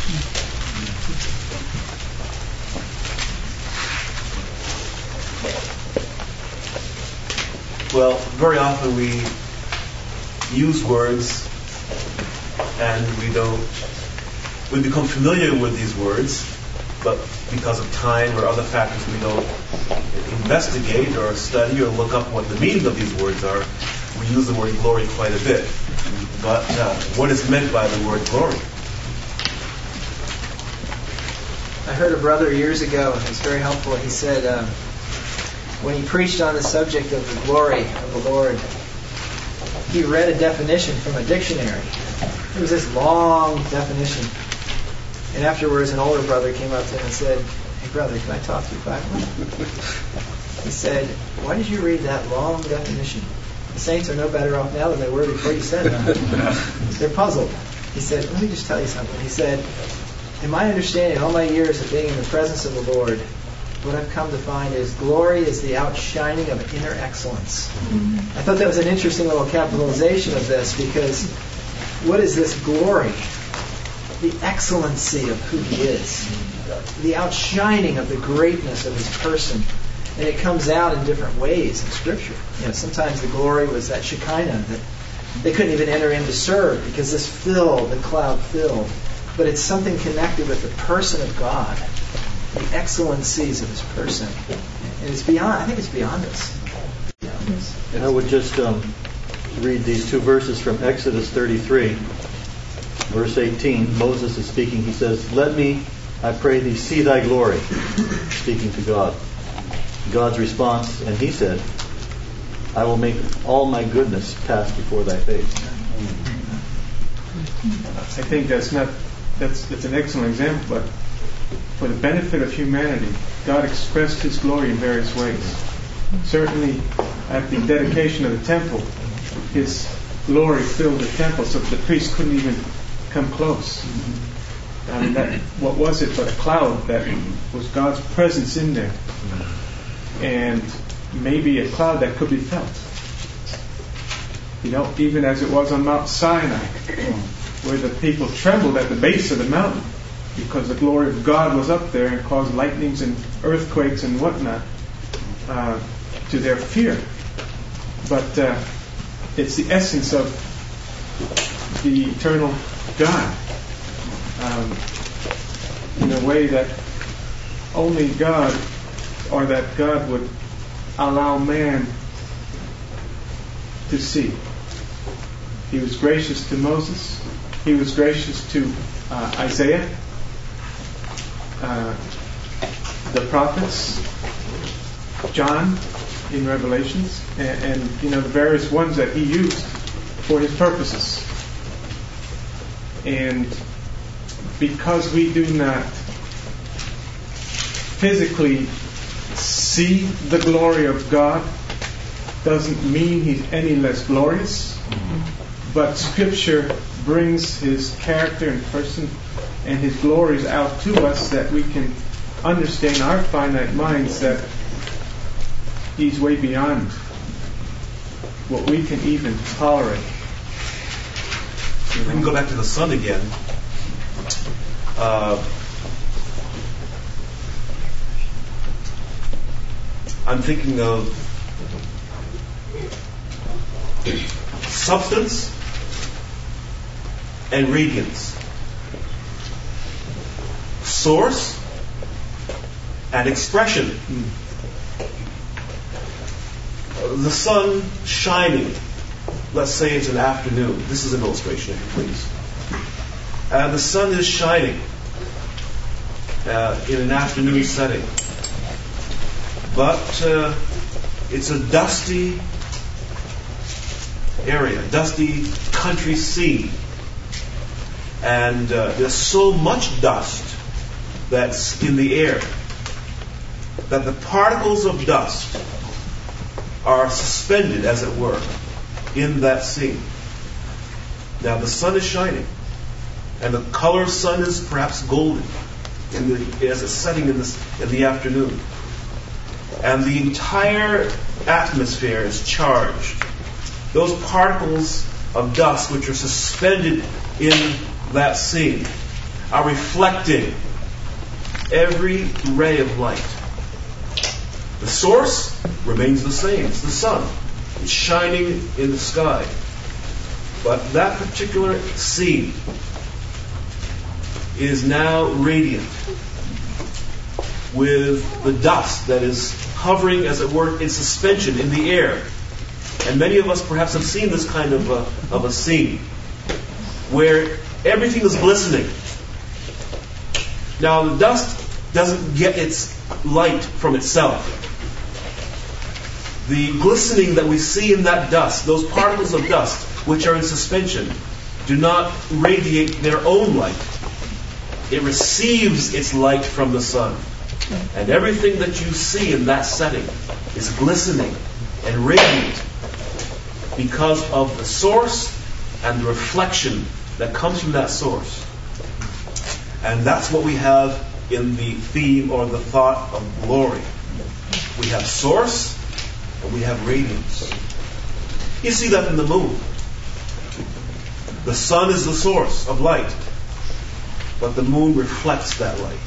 Well, very often we use words and we become familiar with these words, but because of time or other factors we don't investigate or study or look up what the meaning of these words are. We use the word glory quite a bit. But what is meant by the word glory? I heard a brother years ago, it was very helpful. He said when he preached on the subject of the glory of the Lord, he read a definition from a dictionary. It was this long definition. And afterwards, an older brother came up to him and said, "Hey, brother, can I talk to you privately?" He said, "Why did you read that long definition? The saints are no better off now than they were before you said it." They're puzzled. He said, "Let me just tell you something." He said, "In my understanding, all my years of being in the presence of the Lord, what I've come to find is glory is the outshining of inner excellence." I thought that was an interesting little capitalization of this, because what is this glory? The excellency of who he is. The outshining of the greatness of his person. And it comes out in different ways in Scripture. Sometimes the glory was that Shekinah that they couldn't even enter in to serve, because this filled, the cloud filled. but it's something connected with the person of God, the excellencies of His person. And it's beyond, I think it's beyond us. And I would just read these two verses from Exodus 33, verse 18. Moses is speaking. He says, "Let me, I pray thee, see thy glory," speaking to God. God's response, and He said, "I will make all my goodness pass before thy face." I think that's an excellent example, but for the benefit of humanity, God expressed His glory in various ways. Certainly, at the dedication of the temple, His glory filled the temple, so the priest couldn't even come close. I mean, what was it but a cloud that was God's presence in there, and maybe a cloud that could be felt. You know, even as it was on Mount Sinai, where the people trembled at the base of the mountain because the glory of God was up there and caused lightnings and earthquakes and whatnot to their fear. But it's the essence of the eternal God, in a way that only God, or that God would allow man to see. He was gracious to Moses. He was gracious to Isaiah, the prophets, John in Revelations, and the various ones that He used for His purposes. And because we do not physically see the glory of God, doesn't mean He's any less glorious. But Scripture brings His character and person and His glories out to us that we can understand our finite minds that He's way beyond what we can even tolerate. We can go back to the sun again. I'm thinking of substance and radiance, source and expression. The sun shining, let's say it's an afternoon. This is an illustration, if you please. The sun is shining in an afternoon setting, but it's a dusty area, dusty country scene, and there's so much dust that's in the air that the particles of dust are suspended, as it were, in that scene. Now the sun is shining, and the color of sun is perhaps golden as it's setting in the afternoon, and the entire atmosphere is charged. Those particles of dust which are suspended in that scene are reflecting every ray of light. The source remains the same. It's the sun. It's shining in the sky. But that particular scene is now radiant with the dust that is hovering, as it were, in suspension in the air. And many of us perhaps have seen this kind of a scene where everything is glistening. Now, the dust doesn't get its light from itself. The glistening that we see in that dust, those particles of dust which are in suspension, do not radiate their own light. It receives its light from the sun. And everything that you see in that setting is glistening and radiant because of the source and the reflection that comes from that source. And that's what we have in the theme or the thought of glory. We have source and we have radiance. You see that in the moon. The sun is the source of light, but the moon reflects that light.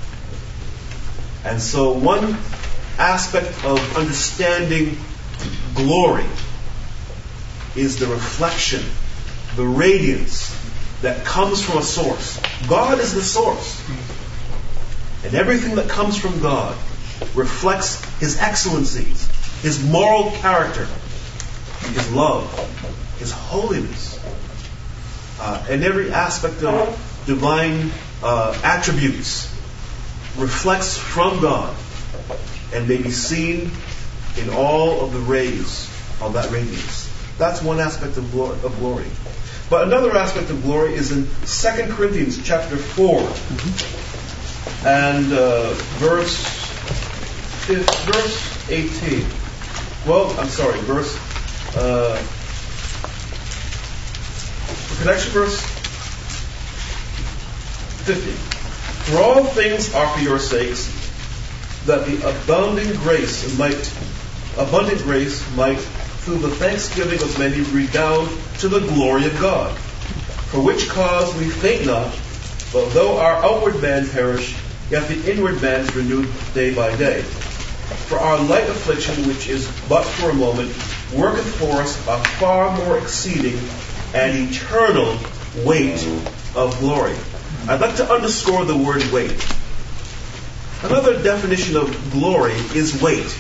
And so one aspect of understanding glory is the reflection, the radiance that comes from a source. God is the source. And everything that comes from God reflects His excellencies, His moral character, His love, His holiness, and every aspect of divine attributes reflects from God and may be seen in all of the rays of that radiance. That's one aspect of glory. But another aspect of glory is in 2 Corinthians chapter 4 and verse 18. Well, I'm sorry, verse connection verse 50. For all things are for your sakes, that the abundant grace might through the thanksgiving of many redound to the glory of God. For which cause we faint not, but though our outward man perish, yet the inward man is renewed day by day. For our light affliction, which is but for a moment, worketh for us a far more exceeding and eternal weight of glory. I'd like to underscore the word weight. Another definition of glory is weight.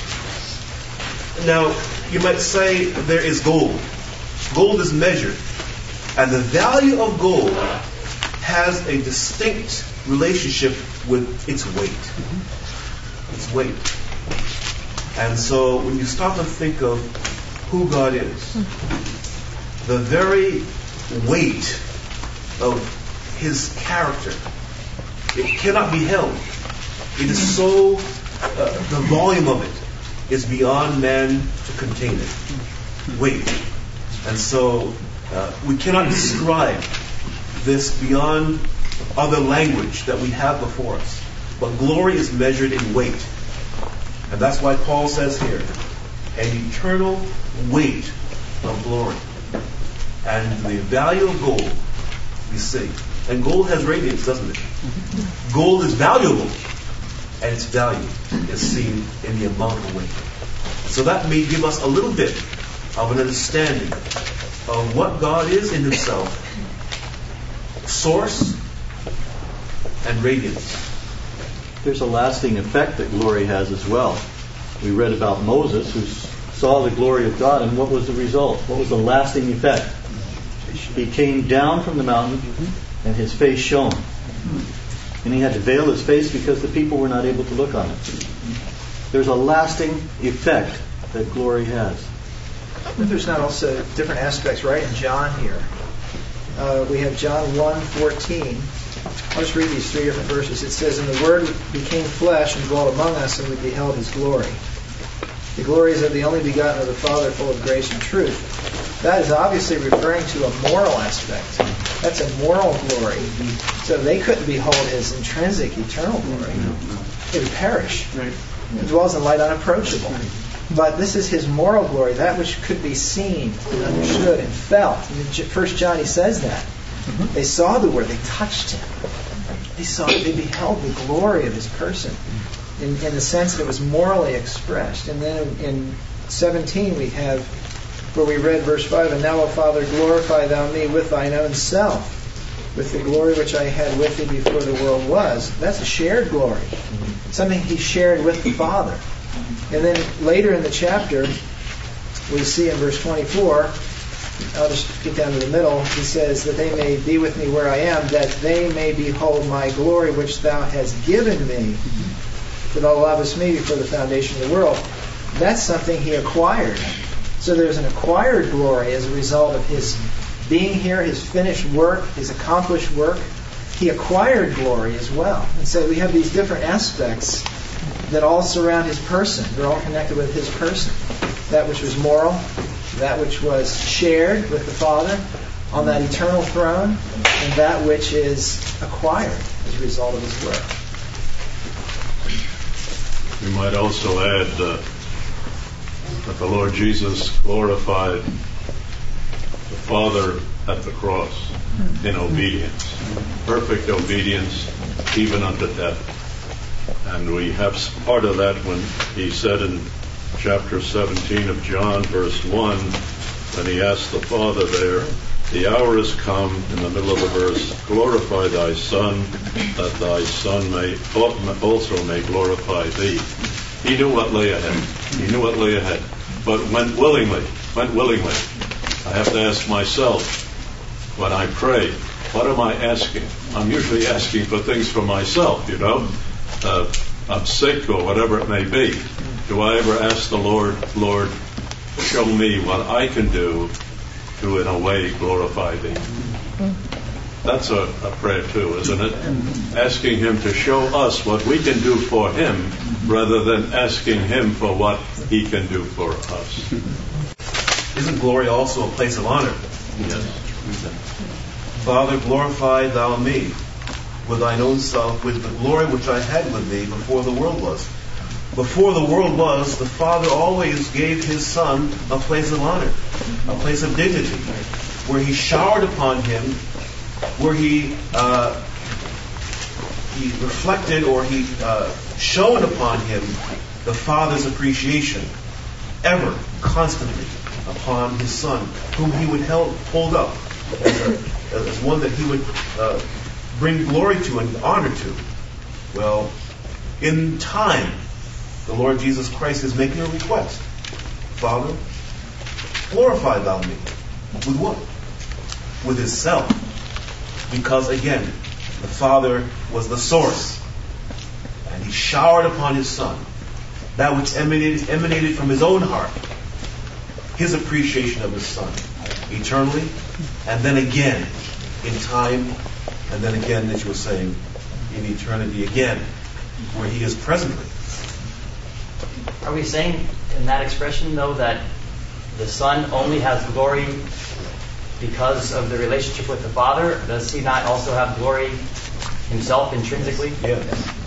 Now, you might say there is gold. Gold is measured. And the value of gold has a distinct relationship with its weight. Its weight. And so when you stop and think of who God is, the very weight of His character, it cannot be held. It is so, the volume of it is beyond man to contain it. Weight. And so we cannot describe this beyond other language that we have before us. But glory is measured in weight. And that's why Paul says here, an eternal weight of glory. And the value of gold, we see. And gold has radiance, doesn't it? Gold is valuable. And its value is seen in the amount of weight. So that may give us a little bit of an understanding of what God is in Himself. Source and radiance. There's a lasting effect that glory has as well. We read about Moses, who saw the glory of God, and what was the result? What was the lasting effect? He came down from the mountain, and his face shone. And he had to veil his face because the people were not able to look on it. There's a lasting effect that glory has. But there's not also different aspects right in John here. We have John 1:14. I'll just read these three different verses. It says, "And the Word became flesh and dwelt among us, and we beheld His glory. The glory is of the only begotten of the Father, full of grace and truth." That is obviously referring to a moral aspect. That's a moral glory. So they couldn't behold His intrinsic, eternal glory. It would perish. It dwells in light unapproachable. But this is His moral glory, that which could be seen and understood and felt. In 1 John he says that. They saw the Word, they touched Him. They beheld the glory of His person in the sense that it was morally expressed. And then in 17 we have, where we read verse 5, "And now, O Father, glorify Thou me with Thine own self, with the glory which I had with Thee before the world was." That's a shared glory. Something He shared with the Father. And then later in the chapter, we see in verse 24, I'll just get down to the middle, He says, "That they may be with me where I am, that they may behold my glory which Thou hast given me, for Thou lovest me before the foundation of the world." That's something He acquired. So there's an acquired glory as a result of His being here, His finished work, His accomplished work. He acquired glory as well. And so we have these different aspects that all surround His person. They're all connected with His person. That which was moral, that which was shared with the Father on that eternal throne, and that which is acquired as a result of His work. We might also add that the Lord Jesus glorified the Father at the cross in obedience. Perfect obedience, even unto death. And we have part of that when He said in chapter 17 of John, verse 1, when He asked the Father there, The hour has come, in the middle of the verse, glorify thy Son, that thy Son also may glorify thee. He knew what lay ahead. But went willingly. I have to ask myself, when I pray, what am I asking? I'm usually asking for things for myself, I'm sick or whatever it may be. Do I ever ask the Lord, show me what I can do to, in a way, glorify thee? That's a prayer too, isn't it? Asking him to show us what we can do for him rather than asking him for what he can do for us. Isn't glory also a place of honor? Yes. Father, glorify thou me with thine own self, with the glory which I had with thee before the world was. Before the world was, the Father always gave his Son a place of honor, a place of dignity, where he showered upon him, where he reflected or he shone upon him the Father's appreciation, ever, constantly, upon his Son, whom he would hold up as one that he would bring glory to and honor to. Well, in time, the Lord Jesus Christ is making a request. Father, glorify thou me. With what? With his self. Because again, the Father was the source. And he showered upon his Son that which emanated from his own heart. His appreciation of his Son. Eternally. And then again, in time. And then again, as you were saying, in eternity again. Where he is presently. Are we saying in that expression, though, that the Son only has glory because of the relationship with the Father? Does he not also have glory himself intrinsically? Yes.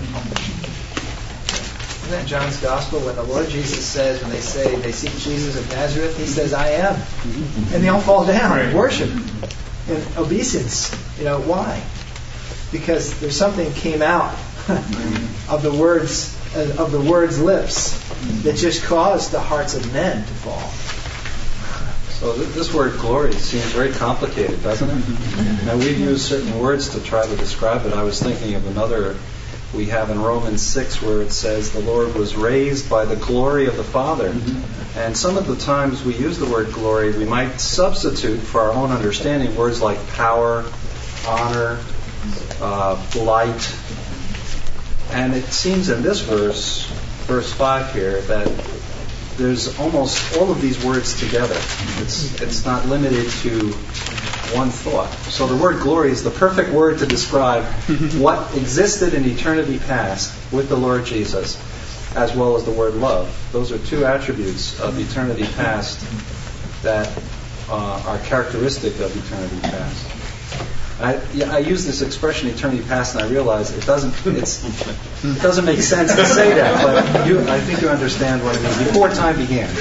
Isn't that John's Gospel when the Lord Jesus says, when they say they seek Jesus of Nazareth, he says, I am. And they all fall down and worship in obeisance. Why? Because there's something came out of the words lips that just caused the hearts of men to fall. So this word glory seems very complicated, doesn't it? Now we've used certain words to try to describe it. I was thinking of another we have in Romans 6 where it says the Lord was raised by the glory of the Father. And some of the times we use the word glory, we might substitute for our own understanding words like power, honor, light. And it seems in this verse 5 here, that there's almost all of these words together. It's not limited to one thought. So the word glory is the perfect word to describe what existed in eternity past with the Lord Jesus, as well as the word love. Those are two attributes of eternity past that are characteristic of eternity past. I use this expression eternity past, and I realize it doesn't make sense to say that, but I think you understand what I mean. Before time began.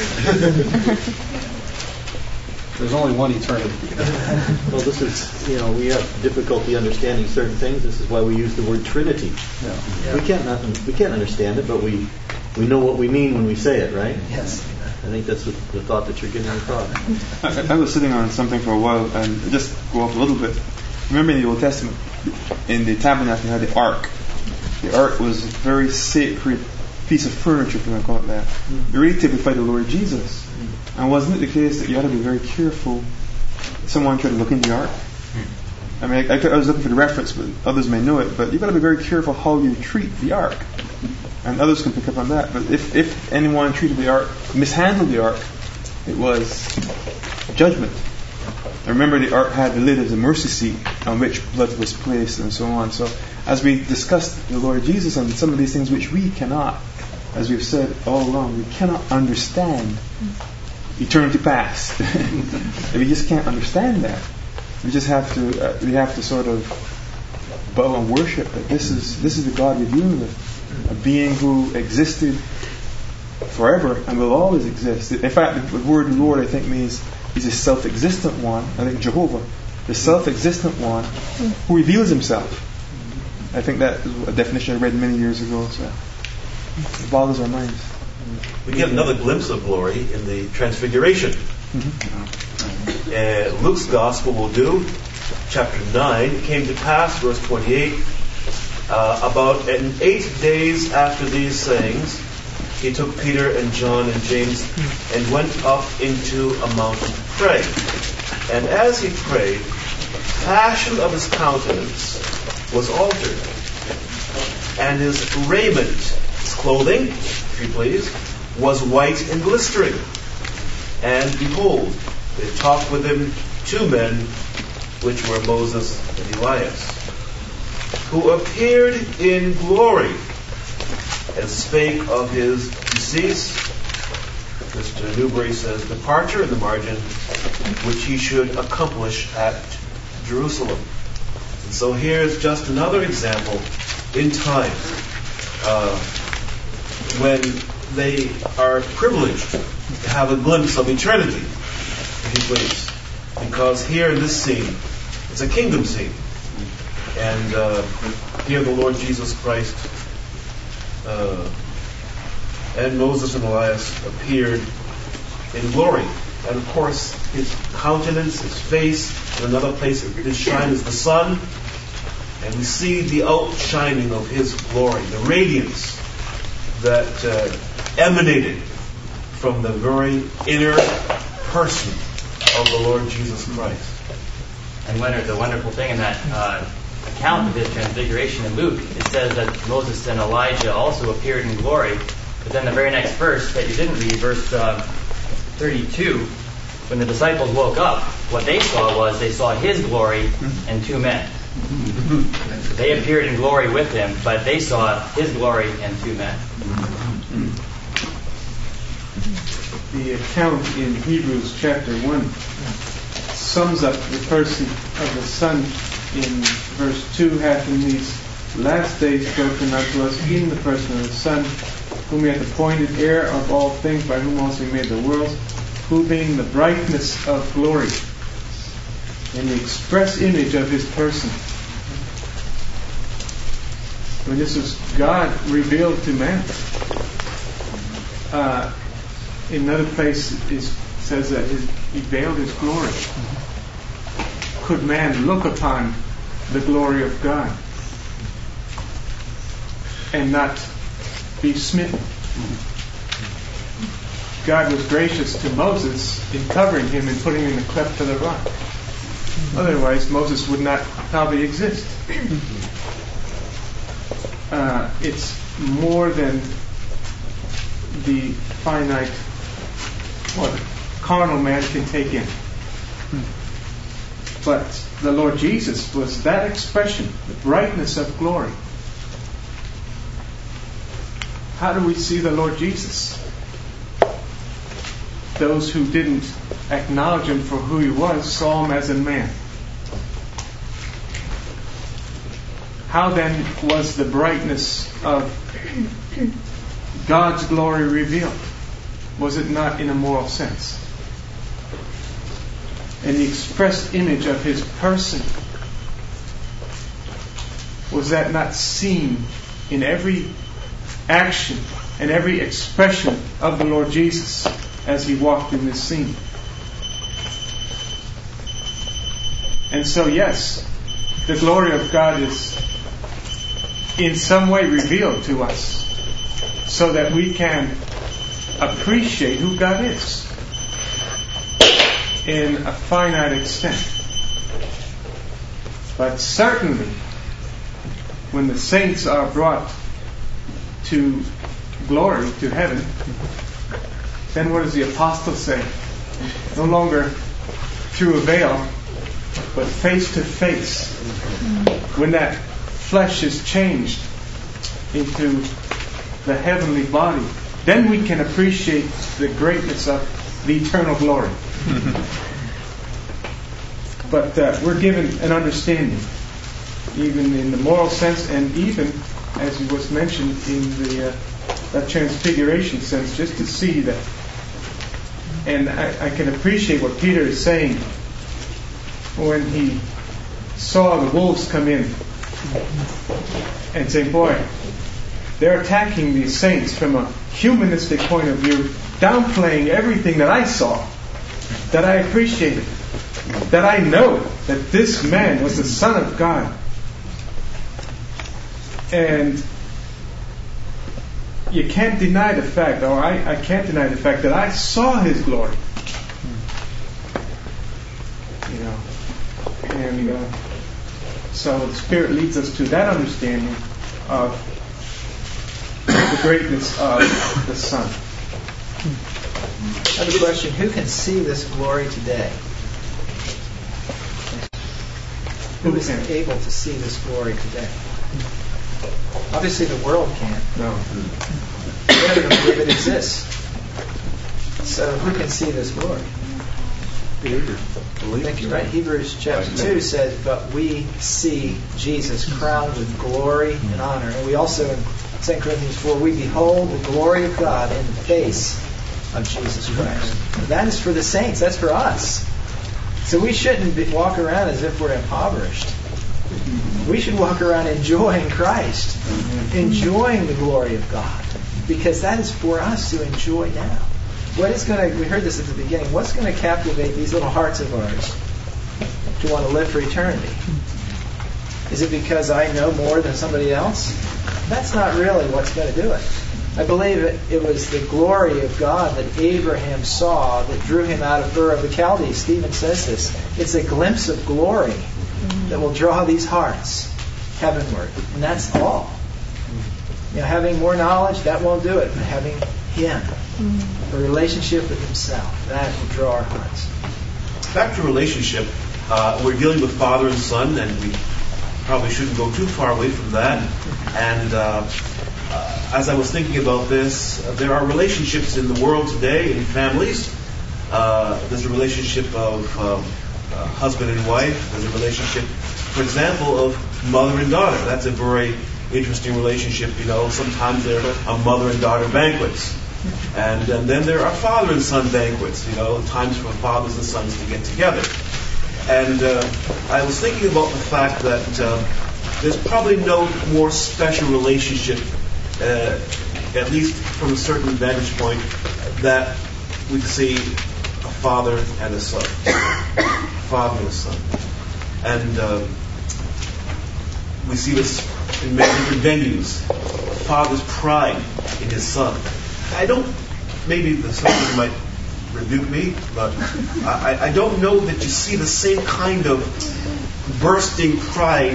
There's only one eternity. Well, this is, we have difficulty understanding certain things. This is why we use the word Trinity. Yeah. We can't understand it, but we know what we mean when we say it, right? Yes. I think that's the thought that you're getting across. I was sitting on something for a while and just go off a little bit. Remember in the Old Testament, in the tabernacle, you had the ark. The ark was a very sacred piece of furniture, if you want to call it that. It really typified the Lord Jesus. And wasn't it the case that you had to be very careful if someone tried to look into the ark? I mean, I was looking for the reference, but others may know it, but you've got to be very careful how you treat the ark. And others can pick up on that. But if anyone treated the ark, mishandled the ark, it was judgment. I remember the ark had the lid as a mercy seat on which blood was placed and so on. So as we discussed the Lord Jesus and some of these things which we cannot, as we've said all along, we cannot understand eternity past. We just can't understand that. We just have to sort of bow and worship that this is the God we're dealing with, a being who existed forever and will always exist. In fact, the word Lord, I think, means He's a self-existent one. I think Jehovah, the self-existent one who reveals Himself. I think that is a definition I read many years ago. So it boggles our minds. We get another glimpse of glory in the Transfiguration. Luke's Gospel will do, chapter 9. It came to pass, verse 28, about 8 days after these sayings, he took Peter and John and James and went up into a mountain to pray. And as he prayed, the fashion of his countenance was altered, and his raiment, his clothing, if you please, was white and glistering. And behold, they talked with him 2 men, which were Moses and Elias, who appeared in glory and spake of his decease. Mr. Newbury says departure in the margin, which he should accomplish at Jerusalem. And so here's just another example in time when they are privileged to have a glimpse of eternity, if you please. Because here in this scene, it's a kingdom scene. And here the Lord Jesus Christ and Moses and Elias appeared in glory. And of course, his countenance, his face, in another place, his shine is the sun. And we see the outshining of his glory, the radiance that emanated from the very inner person of the Lord Jesus Christ. And Leonard, the wonderful thing in that account of his transfiguration in Luke, it says that Moses and Elijah also appeared in glory. But then the very next verse that you didn't read, verse 32, when the disciples woke up, what they saw was they saw his glory and 2 men. They appeared in glory with him, but they saw his glory and 2 men. The account in Hebrews chapter 1 sums up the person of the Son in verse 2, hath in these last days spoken unto us in the person of the Son, whom he hath appointed heir of all things, by whom also he made the worlds, who being the brightness of glory and the express image of his person. When this is God revealed to man. In another place it says that he veiled his glory. Could man look upon the glory of God and not be smitten? God was gracious to Moses in covering him and putting him in the cleft of the rock. Otherwise, Moses would not probably exist. It's more than the finite, what carnal man can take in. But the Lord Jesus was that expression, the brightness of glory. How do we see the Lord Jesus? Those who didn't acknowledge him for who he was saw him as a man. How then was the brightness of God's glory revealed? Was it not in a moral sense? And the expressed image of his person, was that not seen in every action and every expression of the Lord Jesus as he walked in this scene? And so, yes, the glory of God is in some way revealed to us so that we can appreciate who God is in a finite extent. But certainly, when the saints are brought to glory, to heaven, then what does the apostle say? No longer through a veil, but face to face. When that flesh is changed into the heavenly body, then we can appreciate the greatness of the eternal glory. But we're given an understanding, even in the moral sense, and even, as it was mentioned, in the transfiguration sense, just to see that. And I can appreciate what Peter is saying when he saw the wolves come in and say, boy, they're attacking these saints from a humanistic point of view, downplaying everything that I saw, that I appreciated. that I know that this man was the Son of God. And you can't deny the fact, or I can't deny the fact that I saw his glory. And so the Spirit leads us to that understanding of the greatness of the Son. I have a question. Who can see this glory today? Who is able to see this glory today? Obviously the world can't. No. They don't even believe it exists. So who can see this glory? I think you're right. Hebrews chapter 2 says, but we see Jesus crowned with glory and honor. And we also, in 2 Corinthians 4, we behold the glory of God in the face of Jesus Christ. That is for the saints. That's for us. So we shouldn't walk around as if we're impoverished. We should walk around enjoying Christ, enjoying the glory of God, because that is for us to enjoy now. We heard this at the beginning, what's going to captivate these little hearts of ours to want to live for eternity? Is it because I know more than somebody else? That's not really what's going to do it. I believe it was the glory of God that Abraham saw that drew him out of Ur of the Chaldees. Stephen says this. It's a glimpse of glory that will draw these hearts heavenward. And that's all. Having more knowledge, that won't do it. But having Him, a relationship with Himself, that will draw our hearts. Back to relationship, we're dealing with Father and Son, and we probably shouldn't go too far away from that. And as I was thinking about this, there are relationships in the world today, in families. There's a relationship of husband and wife. There's a relationship, for example, of mother and daughter. That's a very interesting relationship. Sometimes there are mother and daughter banquets. And then there are father and son banquets, times for fathers and sons to get together. And I was thinking about the fact that there's probably no more special relationship, at least from a certain vantage point, that we see a father and a son. Father and a son. And we see this in many different venues. A father's pride in his son. Maybe the son might rebuke me, but I don't know that you see the same kind of bursting pride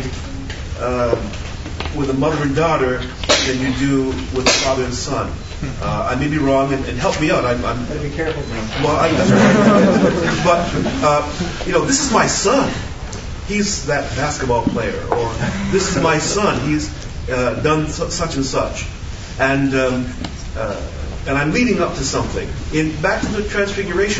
with a mother and daughter than you do with a father and son. I may be wrong, and help me out. Better be careful, man. But this is my son. He's that basketball player, or this is my son. He's done such and such, and I'm leading up to something. Back to the Transfiguration.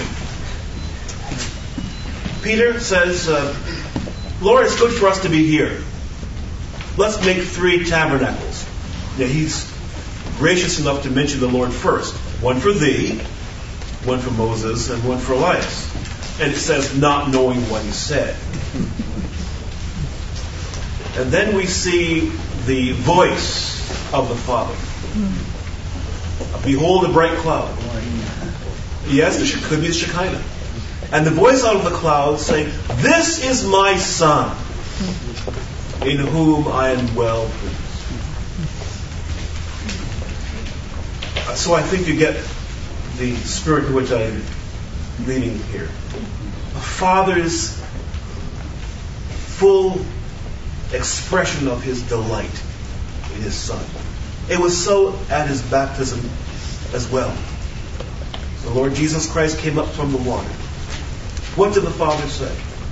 Peter says, Lord, it's good for us to be here. Let's make 3 tabernacles. Now, he's gracious enough to mention the Lord first. One for thee, one for Moses, and one for Elias. And it says, not knowing what he said. And then we see the voice of the Father. Behold a bright cloud. Yes, there could be a Shekinah. And the voice out of the cloud saying, this is my Son, in whom I am well pleased. So I think you get the spirit to which I'm leaning here. A father's full expression of his delight in his son. It was so at his baptism as well. The Lord Jesus Christ came up from the water. What did the Father say?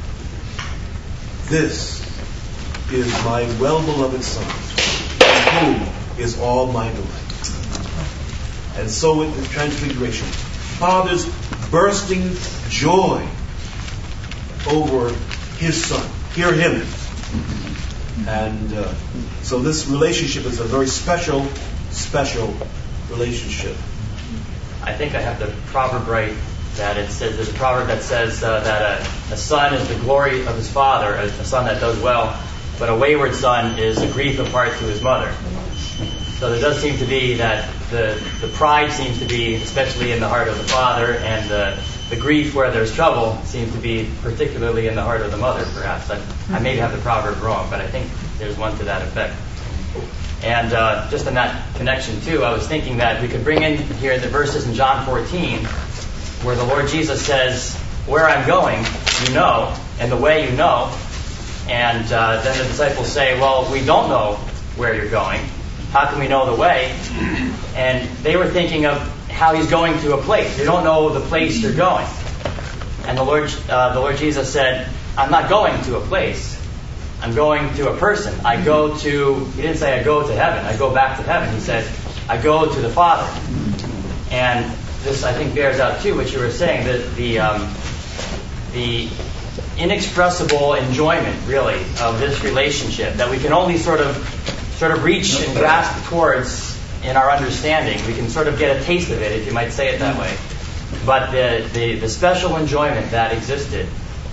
This is my well-beloved Son, in whom is all my delight. And so in the Transfiguration, Father's bursting joy over his Son. Hear him. And so this relationship is a very special relationship. I think I have the proverb right, that it says, there's a proverb that says that a son is the glory of his father, a son that does well, but a wayward son is a grief of heart to his mother. So there does seem to be that the pride seems to be especially in the heart of the father, and the grief where there's trouble seems to be particularly in the heart of the mother, perhaps. I may have the proverb wrong, but I think there's one to that effect. And just in that connection, too, I was thinking that we could bring in here the verses in John 14 where the Lord Jesus says, where I'm going, you know, and the way you know. And then the disciples say, well, we don't know where you're going. How can we know the way? And they were thinking of how he's going to a place. You don't know the place you're going. And the Lord Jesus said, I'm not going to a place. I'm going to a person. He didn't say I go to heaven. I go back to heaven. He said, I go to the Father. And this, I think, bears out, too, what you were saying, that the inexpressible enjoyment, really, of this relationship that we can only sort of reach and grasp towards in our understanding. We can sort of get a taste of it, if you might say it that way. But the special enjoyment that existed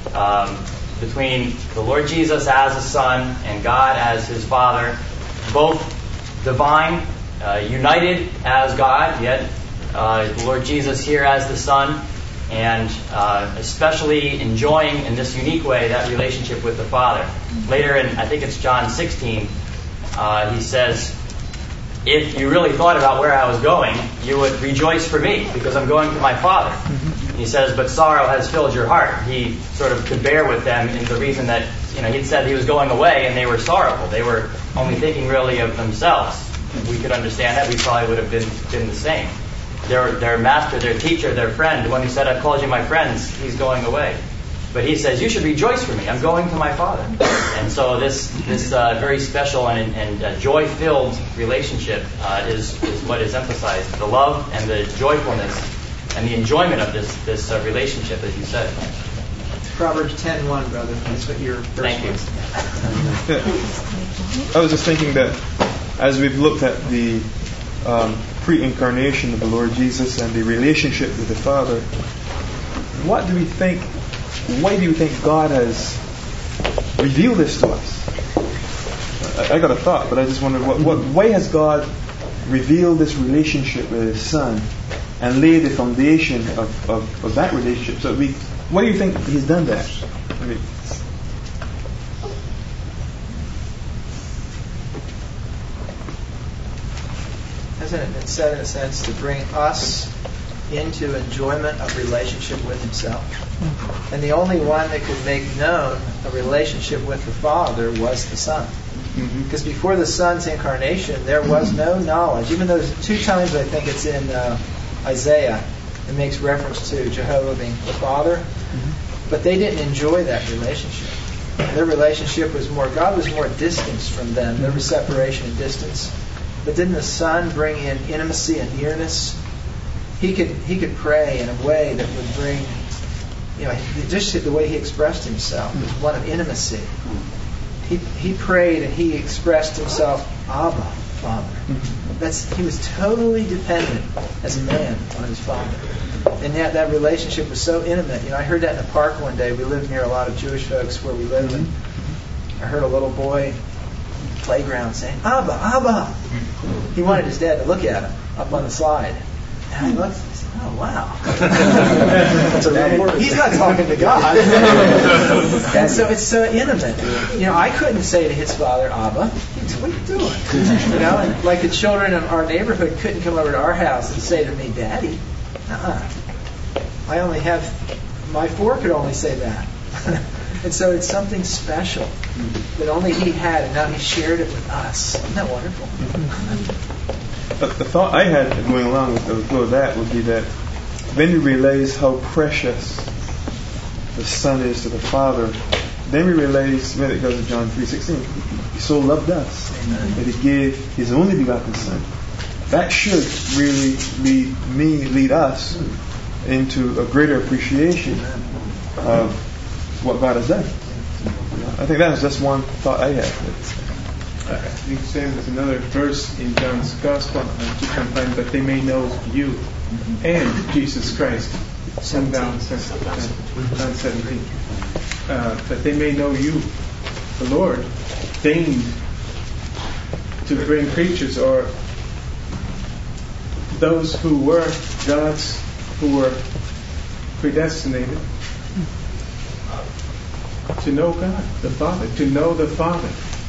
between the Lord Jesus as a Son and God as His Father, both divine, united as God, yet the Lord Jesus here as the Son, and especially enjoying in this unique way that relationship with the Father. Later in, I think it's John 16, he says, if you really thought about where I was going, you would rejoice for me, because I'm going to my Father. He says, but sorrow has filled your heart. He sort of could bear with them in the reason that, he'd said he was going away and they were sorrowful. They were only thinking really of themselves. If we could understand that, we probably would have been the same. Their master, their teacher, their friend, the one who said, I've called you my friends, he's going away. But he says, you should rejoice for me. I'm going to my Father. And so this very special and joy-filled relationship is what is emphasized. The love and the joyfulness and the enjoyment of this relationship, as you said. Proverbs 10:1, brother. That's what your verse Thank you. was. I was just thinking that as we've looked at the pre-incarnation of the Lord Jesus and the relationship with the Father, why do you think God has revealed this to us? I got a thought, but I just wondered, why has God revealed this relationship with His Son and laid the foundation of that relationship? So why do you think He's done that? Hasn't it been said, in a sense, to bring us into enjoyment of relationship with Himself? And the only one that could make known a relationship with the Father was the Son. Because before the Son's incarnation, there was no knowledge. Even though there's 2 times, I think it's in Isaiah, it makes reference to Jehovah being the Father. But they didn't enjoy that relationship. Their relationship was God was more distanced from them. There was separation and distance. But didn't the Son bring in intimacy and nearness? He could pray in a way that would bring, just the way He expressed Himself was one of intimacy. He prayed and He expressed Himself, Abba, Father. He was totally dependent as a man on His Father. And yet that relationship was so intimate. I heard that in the park one day. We lived near a lot of Jewish folks where we lived, and I heard a little boy playground saying, Abba, Abba. He wanted his dad to look at him up on the slide. And I looked and said, oh, wow. That's a real word. He's not talking to God. And so it's so intimate. I couldn't say to his father, Abba, what are you doing? And like the children in our neighborhood couldn't come over to our house and say to me, Daddy. My 4 could only say that. And so it's something special that only He had, and now He shared it with us. Isn't that wonderful? The thought I had going along with that would be that when we realize how precious the Son is to the Father, then we realize, when it goes to John 3:16, He so loved us that He gave His only begotten Son. That should really lead us into a greater appreciation of what God has done. I think that was just one thought I had. I think there's another verse in John's Gospel, that they may know you and Jesus Christ. John 17. That they may know you, the Lord, deigned to bring creatures, or those who were God's, who were predestinated to know God, the Father, to know the Father.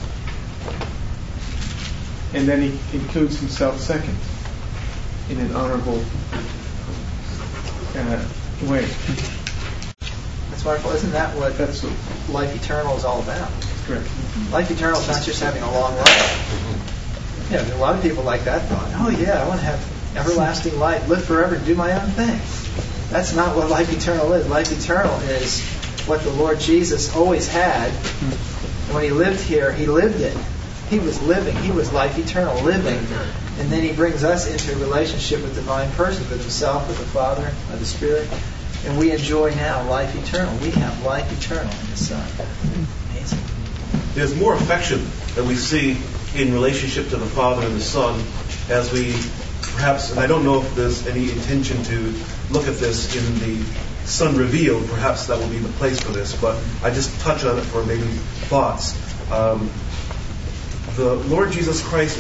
And then he includes himself second in an honorable way. That's wonderful. Isn't that what life eternal is all about? Correct. Life eternal is not just having a long life. Yeah, a lot of people like that thought. Oh yeah, I want to have everlasting life, live forever, and do my own thing. That's not what life eternal is. Life eternal is what the Lord Jesus always had. And when he lived here, he lived it. He was living. He was life eternal, living. And then he brings us into a relationship with divine persons, with himself, with the Father, with the Spirit. And we enjoy now life eternal. We have life eternal in the Son. Amazing. There's more affection that we see in relationship to the Father and the Son as we perhaps, and I don't know if there's any intention to look at this in the Son revealed, perhaps that will be the place for this, but I just touch on it for maybe thoughts. The Lord Jesus Christ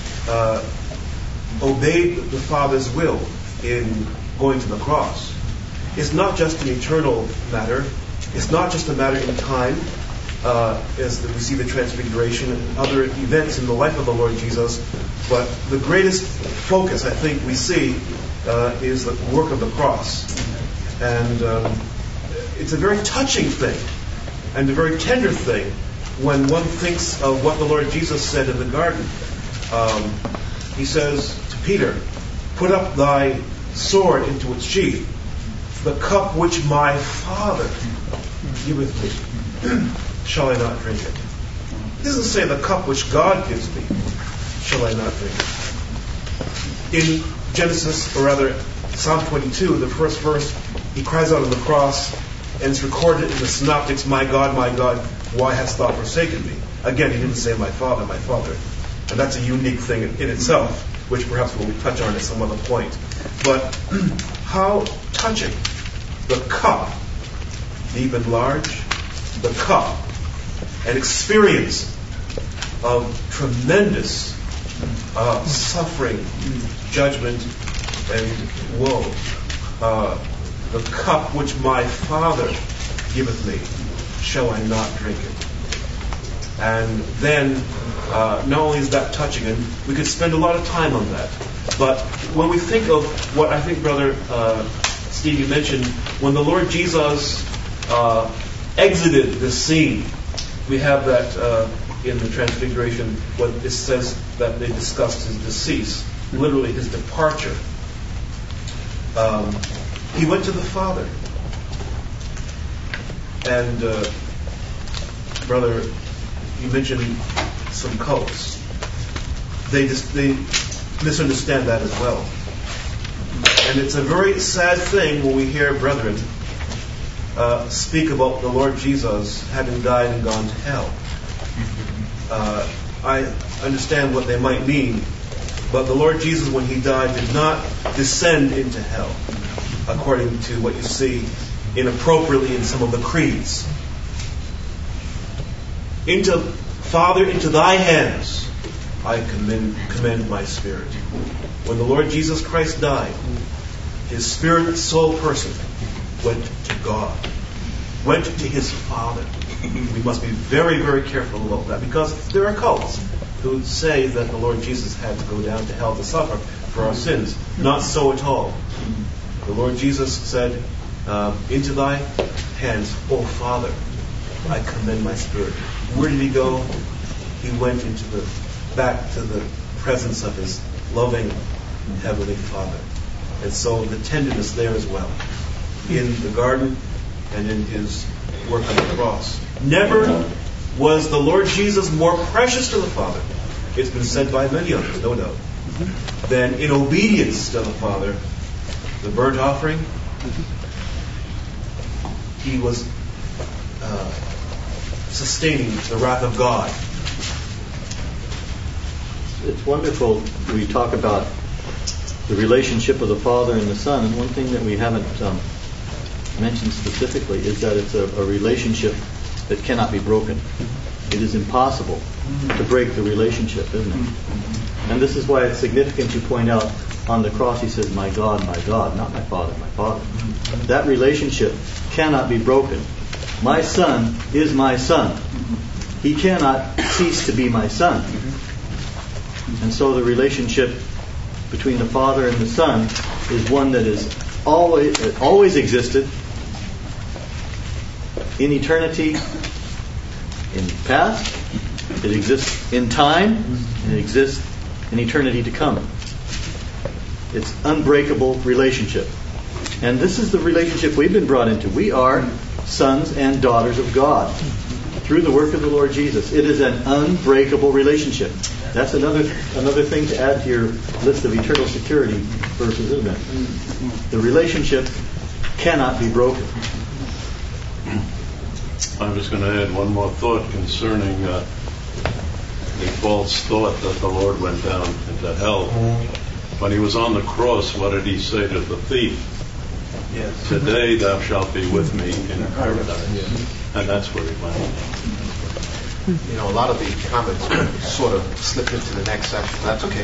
obeyed the Father's will in going to the cross. It's not just an eternal matter. It's not just a matter in time, as we see the Transfiguration and other events in the life of the Lord Jesus. But the greatest focus, I think, we see is the work of the cross. And it's a very touching thing and a very tender thing when one thinks of what the Lord Jesus said in the garden. He says to Peter, "Put up thy sword into its sheath. The cup which my Father giveth me, shall I not drink it?" He doesn't say the cup which God gives me, shall I not drink it. In Genesis, or rather Psalm 22, the first verse, he cries out on the cross, and it's recorded in the Synoptics, my God, why hast thou forsaken me?" Again, he didn't say, my Father, my Father. And that's a unique thing in itself, which perhaps we'll touch on at some other point. But how touching. The cup, deep and large, the cup, an experience of tremendous suffering, judgment, and woe. The cup which my Father giveth me, shall I not drink it? And then, not only is that touching, and we could spend a lot of time on that, but when we think of what I think Brother Steve, you mentioned, when the Lord Jesus exited the scene, we have that in the Transfiguration, when it says that they discussed his decease, literally his departure. He went to the Father. And, Brother, you mentioned some cults. They misunderstand that as well. And it's a very sad thing when we hear brethren speak about the Lord Jesus having died and gone to hell. I understand what they might mean, but the Lord Jesus, when he died, did not descend into hell, according to what you see inappropriately in some of the creeds. Father, into thy hands I commend my spirit. When the Lord Jesus Christ died, his spirit, soul, person went to God, went to his Father. We must be very, very careful about that, because there are cults who say that the Lord Jesus had to go down to hell to suffer for our sins. Not so at all. The Lord Jesus said, into thy hands, O Father, I commend my spirit. Where did he go? He went back to the presence of his loving Heavenly Father. And so the tenderness there as well, in the garden and in his work on the cross. Never was the Lord Jesus more precious to the Father, it's been said by many others, no doubt, than in obedience to the Father, the burnt offering. He was sustaining the wrath of God. It's wonderful we talk about the relationship of the Father and the Son, and one thing that we haven't mentioned specifically is that it's a relationship that cannot be broken. It is impossible to break the relationship, isn't it? And this is why it's significant to point out on the cross he says, my God, not my Father, my Father. That relationship cannot be broken. My Son is my Son. He cannot cease to be my Son. And so the relationship between the Father and the Son is one that is always existed in eternity, in the past, it exists in time, and it exists in eternity to come. It's unbreakable relationship. And this is the relationship we've been brought into. We are sons and daughters of God through the work of the Lord Jesus. It is an unbreakable relationship. That's another thing to add to your list of eternal security verses, isn't it? The relationship cannot be broken. I was going to add one more thought concerning the false thought that the Lord went down into hell. When he was on the cross, what did he say to the thief? Yes. Today thou shalt be with me in paradise. And that's where he went. You know, a lot of the comments sort of slipped into the next section. That's okay.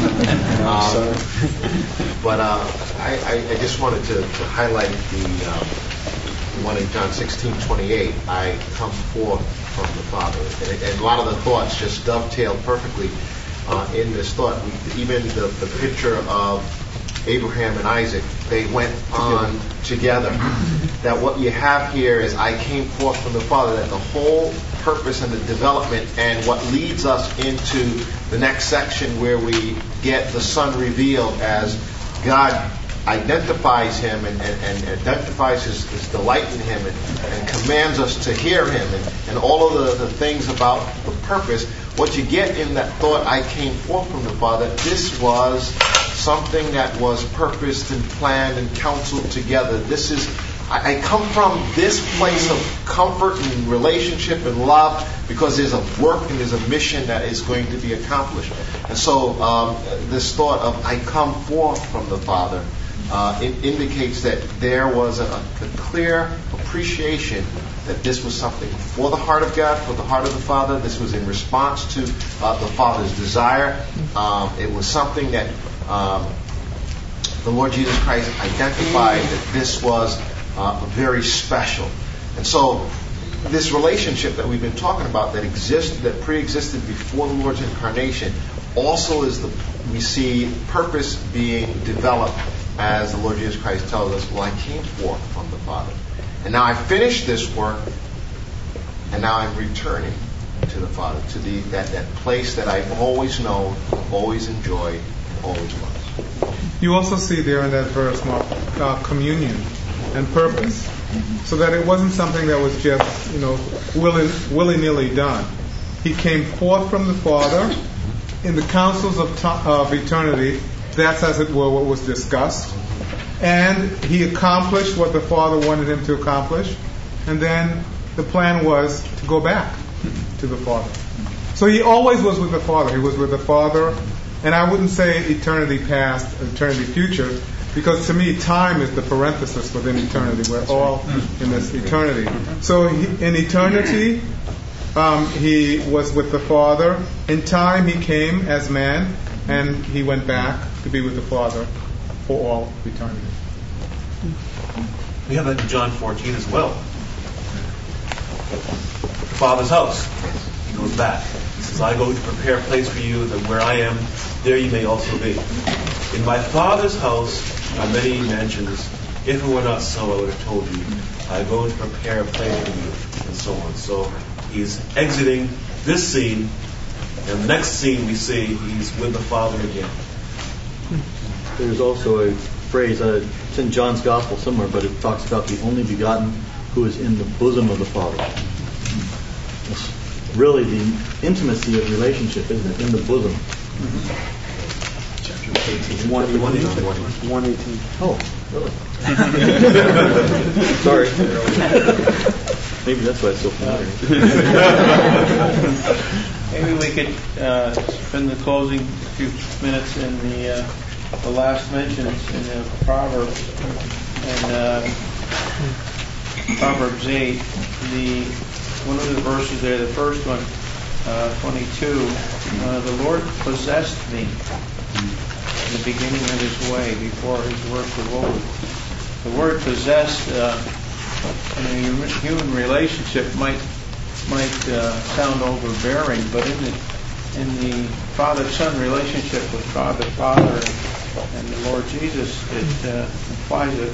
But I just wanted to highlight the one in John 16:28. I come forth from the Father. And a lot of the thoughts just dovetail perfectly in this thought. Even the picture of Abraham and Isaac, they went on together. That what you have here is I came forth from the Father, that the whole purpose and the development and what leads us into the next section where we get the Son revealed as God identifies him and identifies his delight in him and commands us to hear him and all of the things about the purpose. What you get in that thought, I came forth from the Father, this was something that was purposed and planned and counseled together. This is, I come from this place of comfort and relationship and love because there's a work and there's a mission that is going to be accomplished. And so this thought of I come forth from the Father, it indicates that there was a clear appreciation that this was something for the heart of God, for the heart of the Father. This was in response to the Father's desire. It was something that the Lord Jesus Christ identified that this was very special. And so this relationship that we've been talking about that pre-existed before the Lord's incarnation also is we see purpose being developed as the Lord Jesus Christ tells us, well, I came forth from the Father. And now I finished this work, and now I'm returning to the Father, to that place that I've always known, always enjoyed, always was. You also see there in that verse, Mark, communion and purpose, so that it wasn't something that was just, willy-nilly done. He came forth from the Father in the councils of eternity. That's, as it were, what was discussed. And he accomplished what the Father wanted him to accomplish. And then the plan was to go back to the Father. So he always was with the Father. He was with the Father. And I wouldn't say eternity past, eternity future, because to me time is the parenthesis within eternity. We're all in this eternity. So in eternity, he was with the Father. In time, he came as man, and he went back to be with the Father for all eternity. We have that in John 14 as well. The Father's house. He goes back. He says, I go to prepare a place for you, that where I am, there you may also be. In my Father's house are many mansions. If it were not so, I would have told you. I go to prepare a place for you, and so on. So he's exiting this scene, and the next scene we see he's with the Father again. There's also a phrase, it's in John's Gospel somewhere, but it talks about the only begotten who is in the bosom of the Father. It's really the intimacy of relationship, isn't it? In the bosom. Chapter 18. 118. Oh, really? Sorry. Maybe that's why it's so familiar. Maybe we could spend the closing few minutes in the last mentions in the Proverbs. And Proverbs 8, one of the verses there, the first one, 22, the Lord possessed me in the beginning of his way, before his work of old. The word possessed in a human relationship might sound overbearing, but in the father-son relationship with God the Father and the Lord Jesus, it implies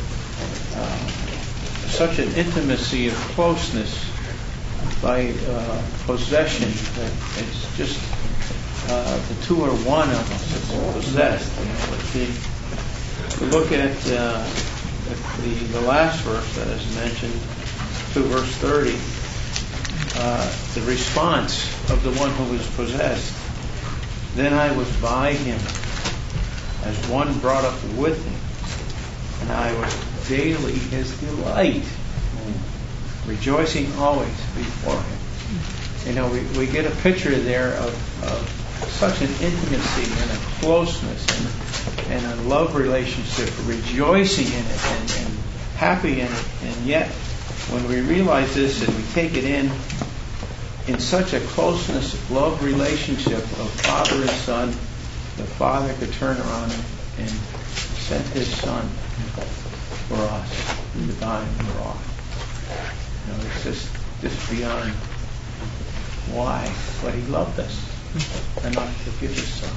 such an intimacy of closeness by possession that it's just the two are one of us. It's possessed. If you look at the last verse that is mentioned, to verse 30, the response of the one who was possessed. Then I was by him as one brought up with him, and I was daily his delight, rejoicing always before him. You know, we get a picture there of such an intimacy and a closeness and a love relationship, rejoicing in it and happy in it. And yet, when we realize this and we take it in such a closeness, love relationship of father and son, the father could turn around and send his son for us to die on the cross. You know, it's just beyond why, but he loved us enough to give his son.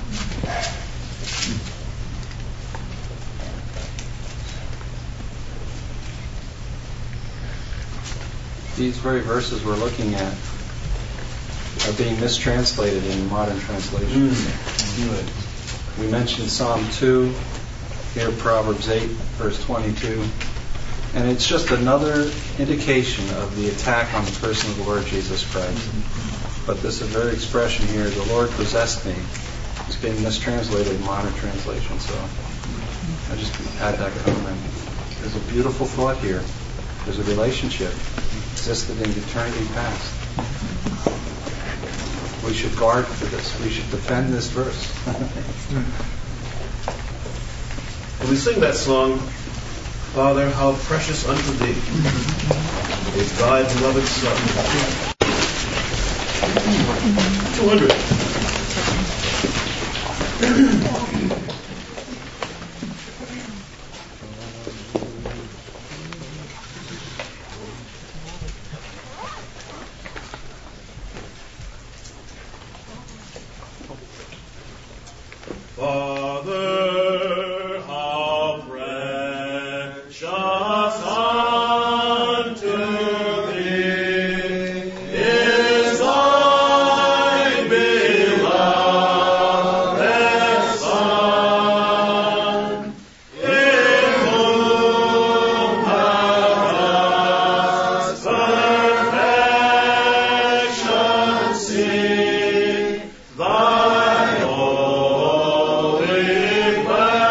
These very verses we're looking at are being mistranslated in modern translations. We mentioned Psalm 2, here Proverbs 8, verse 22. And it's just another indication of the attack on the person of the Lord Jesus Christ. But this very expression here, the Lord possessed me, is being mistranslated in modern translation. So I just add that comment. There's a beautiful thought here. There's a relationship existed in eternity past. We should guard for this. We should defend this verse. When we sing that song, Father, how precious unto thee is thy beloved Son. 200. Father, how precious unto thee is thy beloved Son, in whom thou dost perfection see, thy holy plan.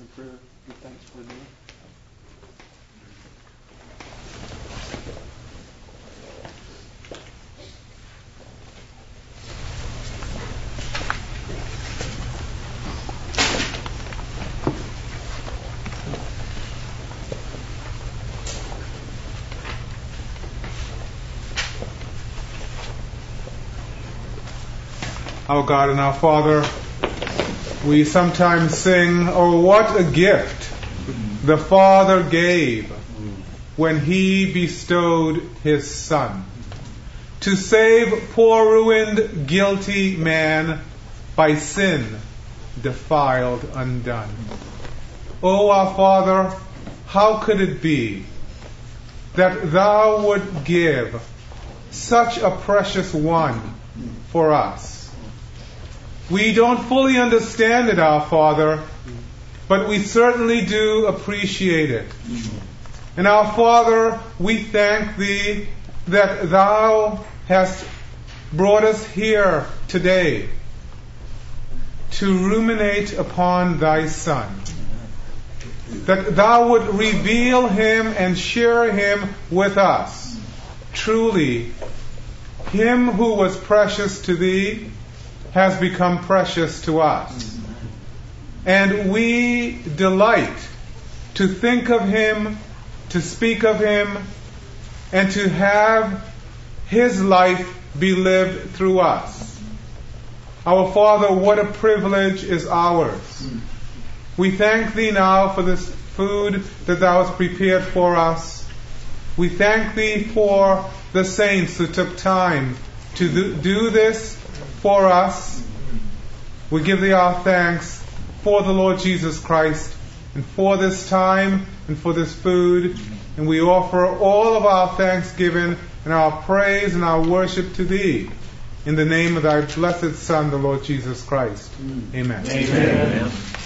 prayer. Give thanks for the day. Our God and our Father, we sometimes sing, "Oh, what a gift the Father gave when He bestowed His Son to save poor, ruined, guilty man by sin defiled, undone." Oh, our Father, how could it be that Thou would give such a precious one for us? We don't fully understand it, our Father, but we certainly do appreciate it. And our Father, we thank Thee that Thou hast brought us here today to ruminate upon Thy Son, that Thou would reveal Him and share Him with us. Truly, Him who was precious to Thee has become precious to us. And we delight to think of Him, to speak of Him, and to have His life be lived through us. Our Father, what a privilege is ours. We thank Thee now for this food that Thou hast prepared for us. We thank Thee for the saints who took time to do this for us. We give Thee our thanks for the Lord Jesus Christ and for this time and for this food. And we offer all of our thanksgiving and our praise and our worship to Thee in the name of Thy blessed Son, the Lord Jesus Christ. Amen. Amen.